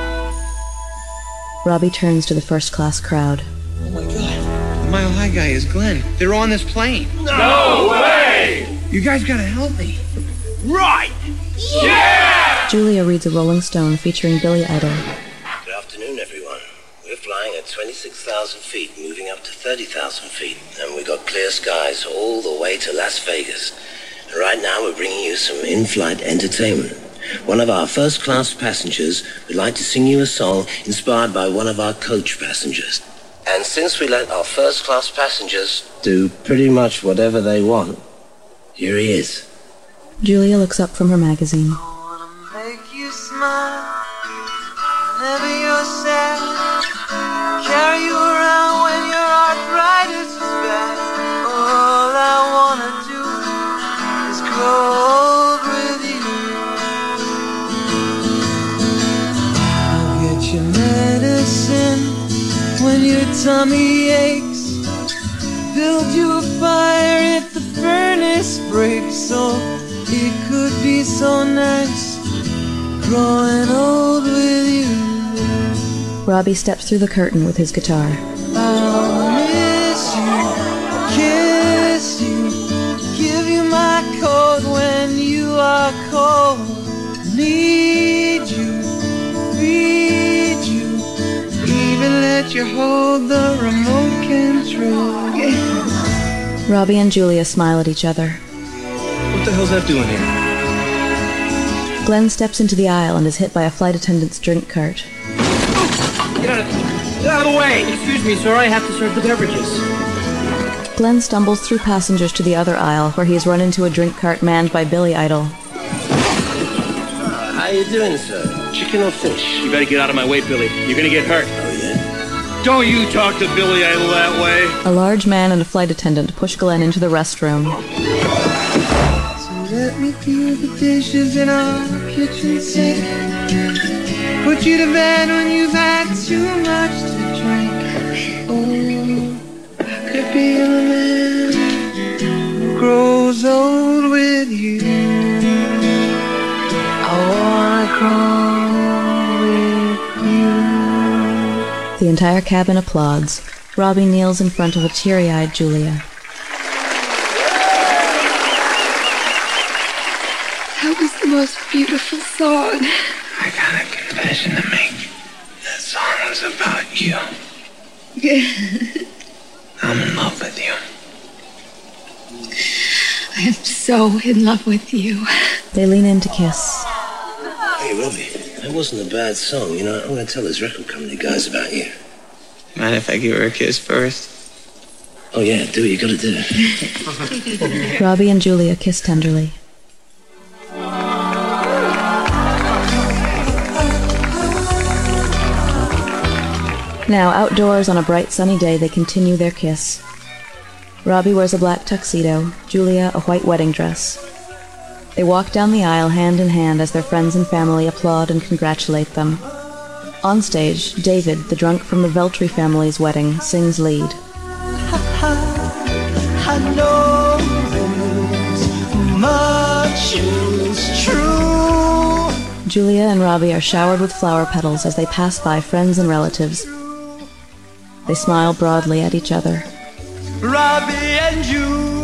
Robbie turns to the first-class crowd. Oh my God. The Mile High guy is Glenn. They're on this plane. No way! You guys gotta help me. Right! Yeah! Julia reads a Rolling Stone featuring Billy Idol. Good afternoon, everyone. We're flying at twenty-six thousand feet, moving up to thirty thousand feet, and we got clear skies all the way to Las Vegas. And right now we're bringing you some in-flight entertainment. One of our first-class passengers would like to sing you a song inspired by one of our coach passengers. And since we let our first-class passengers do pretty much whatever they want, here he is. Julia looks up from her magazine. Make you smile whenever you're sad. Carry you around when your arthritis is bad. All I wanna do is grow old with you. I'll get your medicine when your tummy aches. Build you a fire if the furnace breaks. So it could be so nice growing old with you. Robbie steps through the curtain with his guitar. I'll miss you, kiss you, give you my coat when you are cold. Need you, feed you, even let you hold the remote control. Robbie and Julia smile at each other. What the hell's that doing here? Glenn steps into the aisle and is hit by a flight attendant's drink cart. Get out of, get out of the way! Excuse me, sir, I have to serve the beverages. Glenn stumbles through passengers to the other aisle, where he is run into a drink cart manned by Billy Idol. How you doing, sir? Chicken or fish? You better get out of my way, Billy. You're gonna get hurt. Oh, yeah? Don't you talk to Billy Idol that way. A large man and a flight attendant push Glenn into the restroom. So let me do the dishes in our kitchen sink. Put you to bed when you've had too much to drink. Oh, I could be a man who grows old with you. I wanna grow with you. The entire cabin applauds. Robbie kneels in front of a teary-eyed Julia. That was the most beautiful song. I got a confession to make. That song was about you. I'm in love with you. I am so in love with you. They lean in to kiss. Hey, Robbie, that wasn't a bad song. You know, I'm going to tell this record company guys about you. Mind if I give her a kiss first? Oh, yeah, do it. You got to do it. Robbie and Julia kiss tenderly. Now, outdoors on a bright sunny day, they continue their kiss. Robbie wears a black tuxedo, Julia a white wedding dress. They walk down the aisle hand in hand as their friends and family applaud and congratulate them. On stage, David, the drunk from the Veltri family's wedding, sings lead. I know this much is true. Julia and Robbie are showered with flower petals as they pass by friends and relatives. They smile broadly at each other. Robbie and you.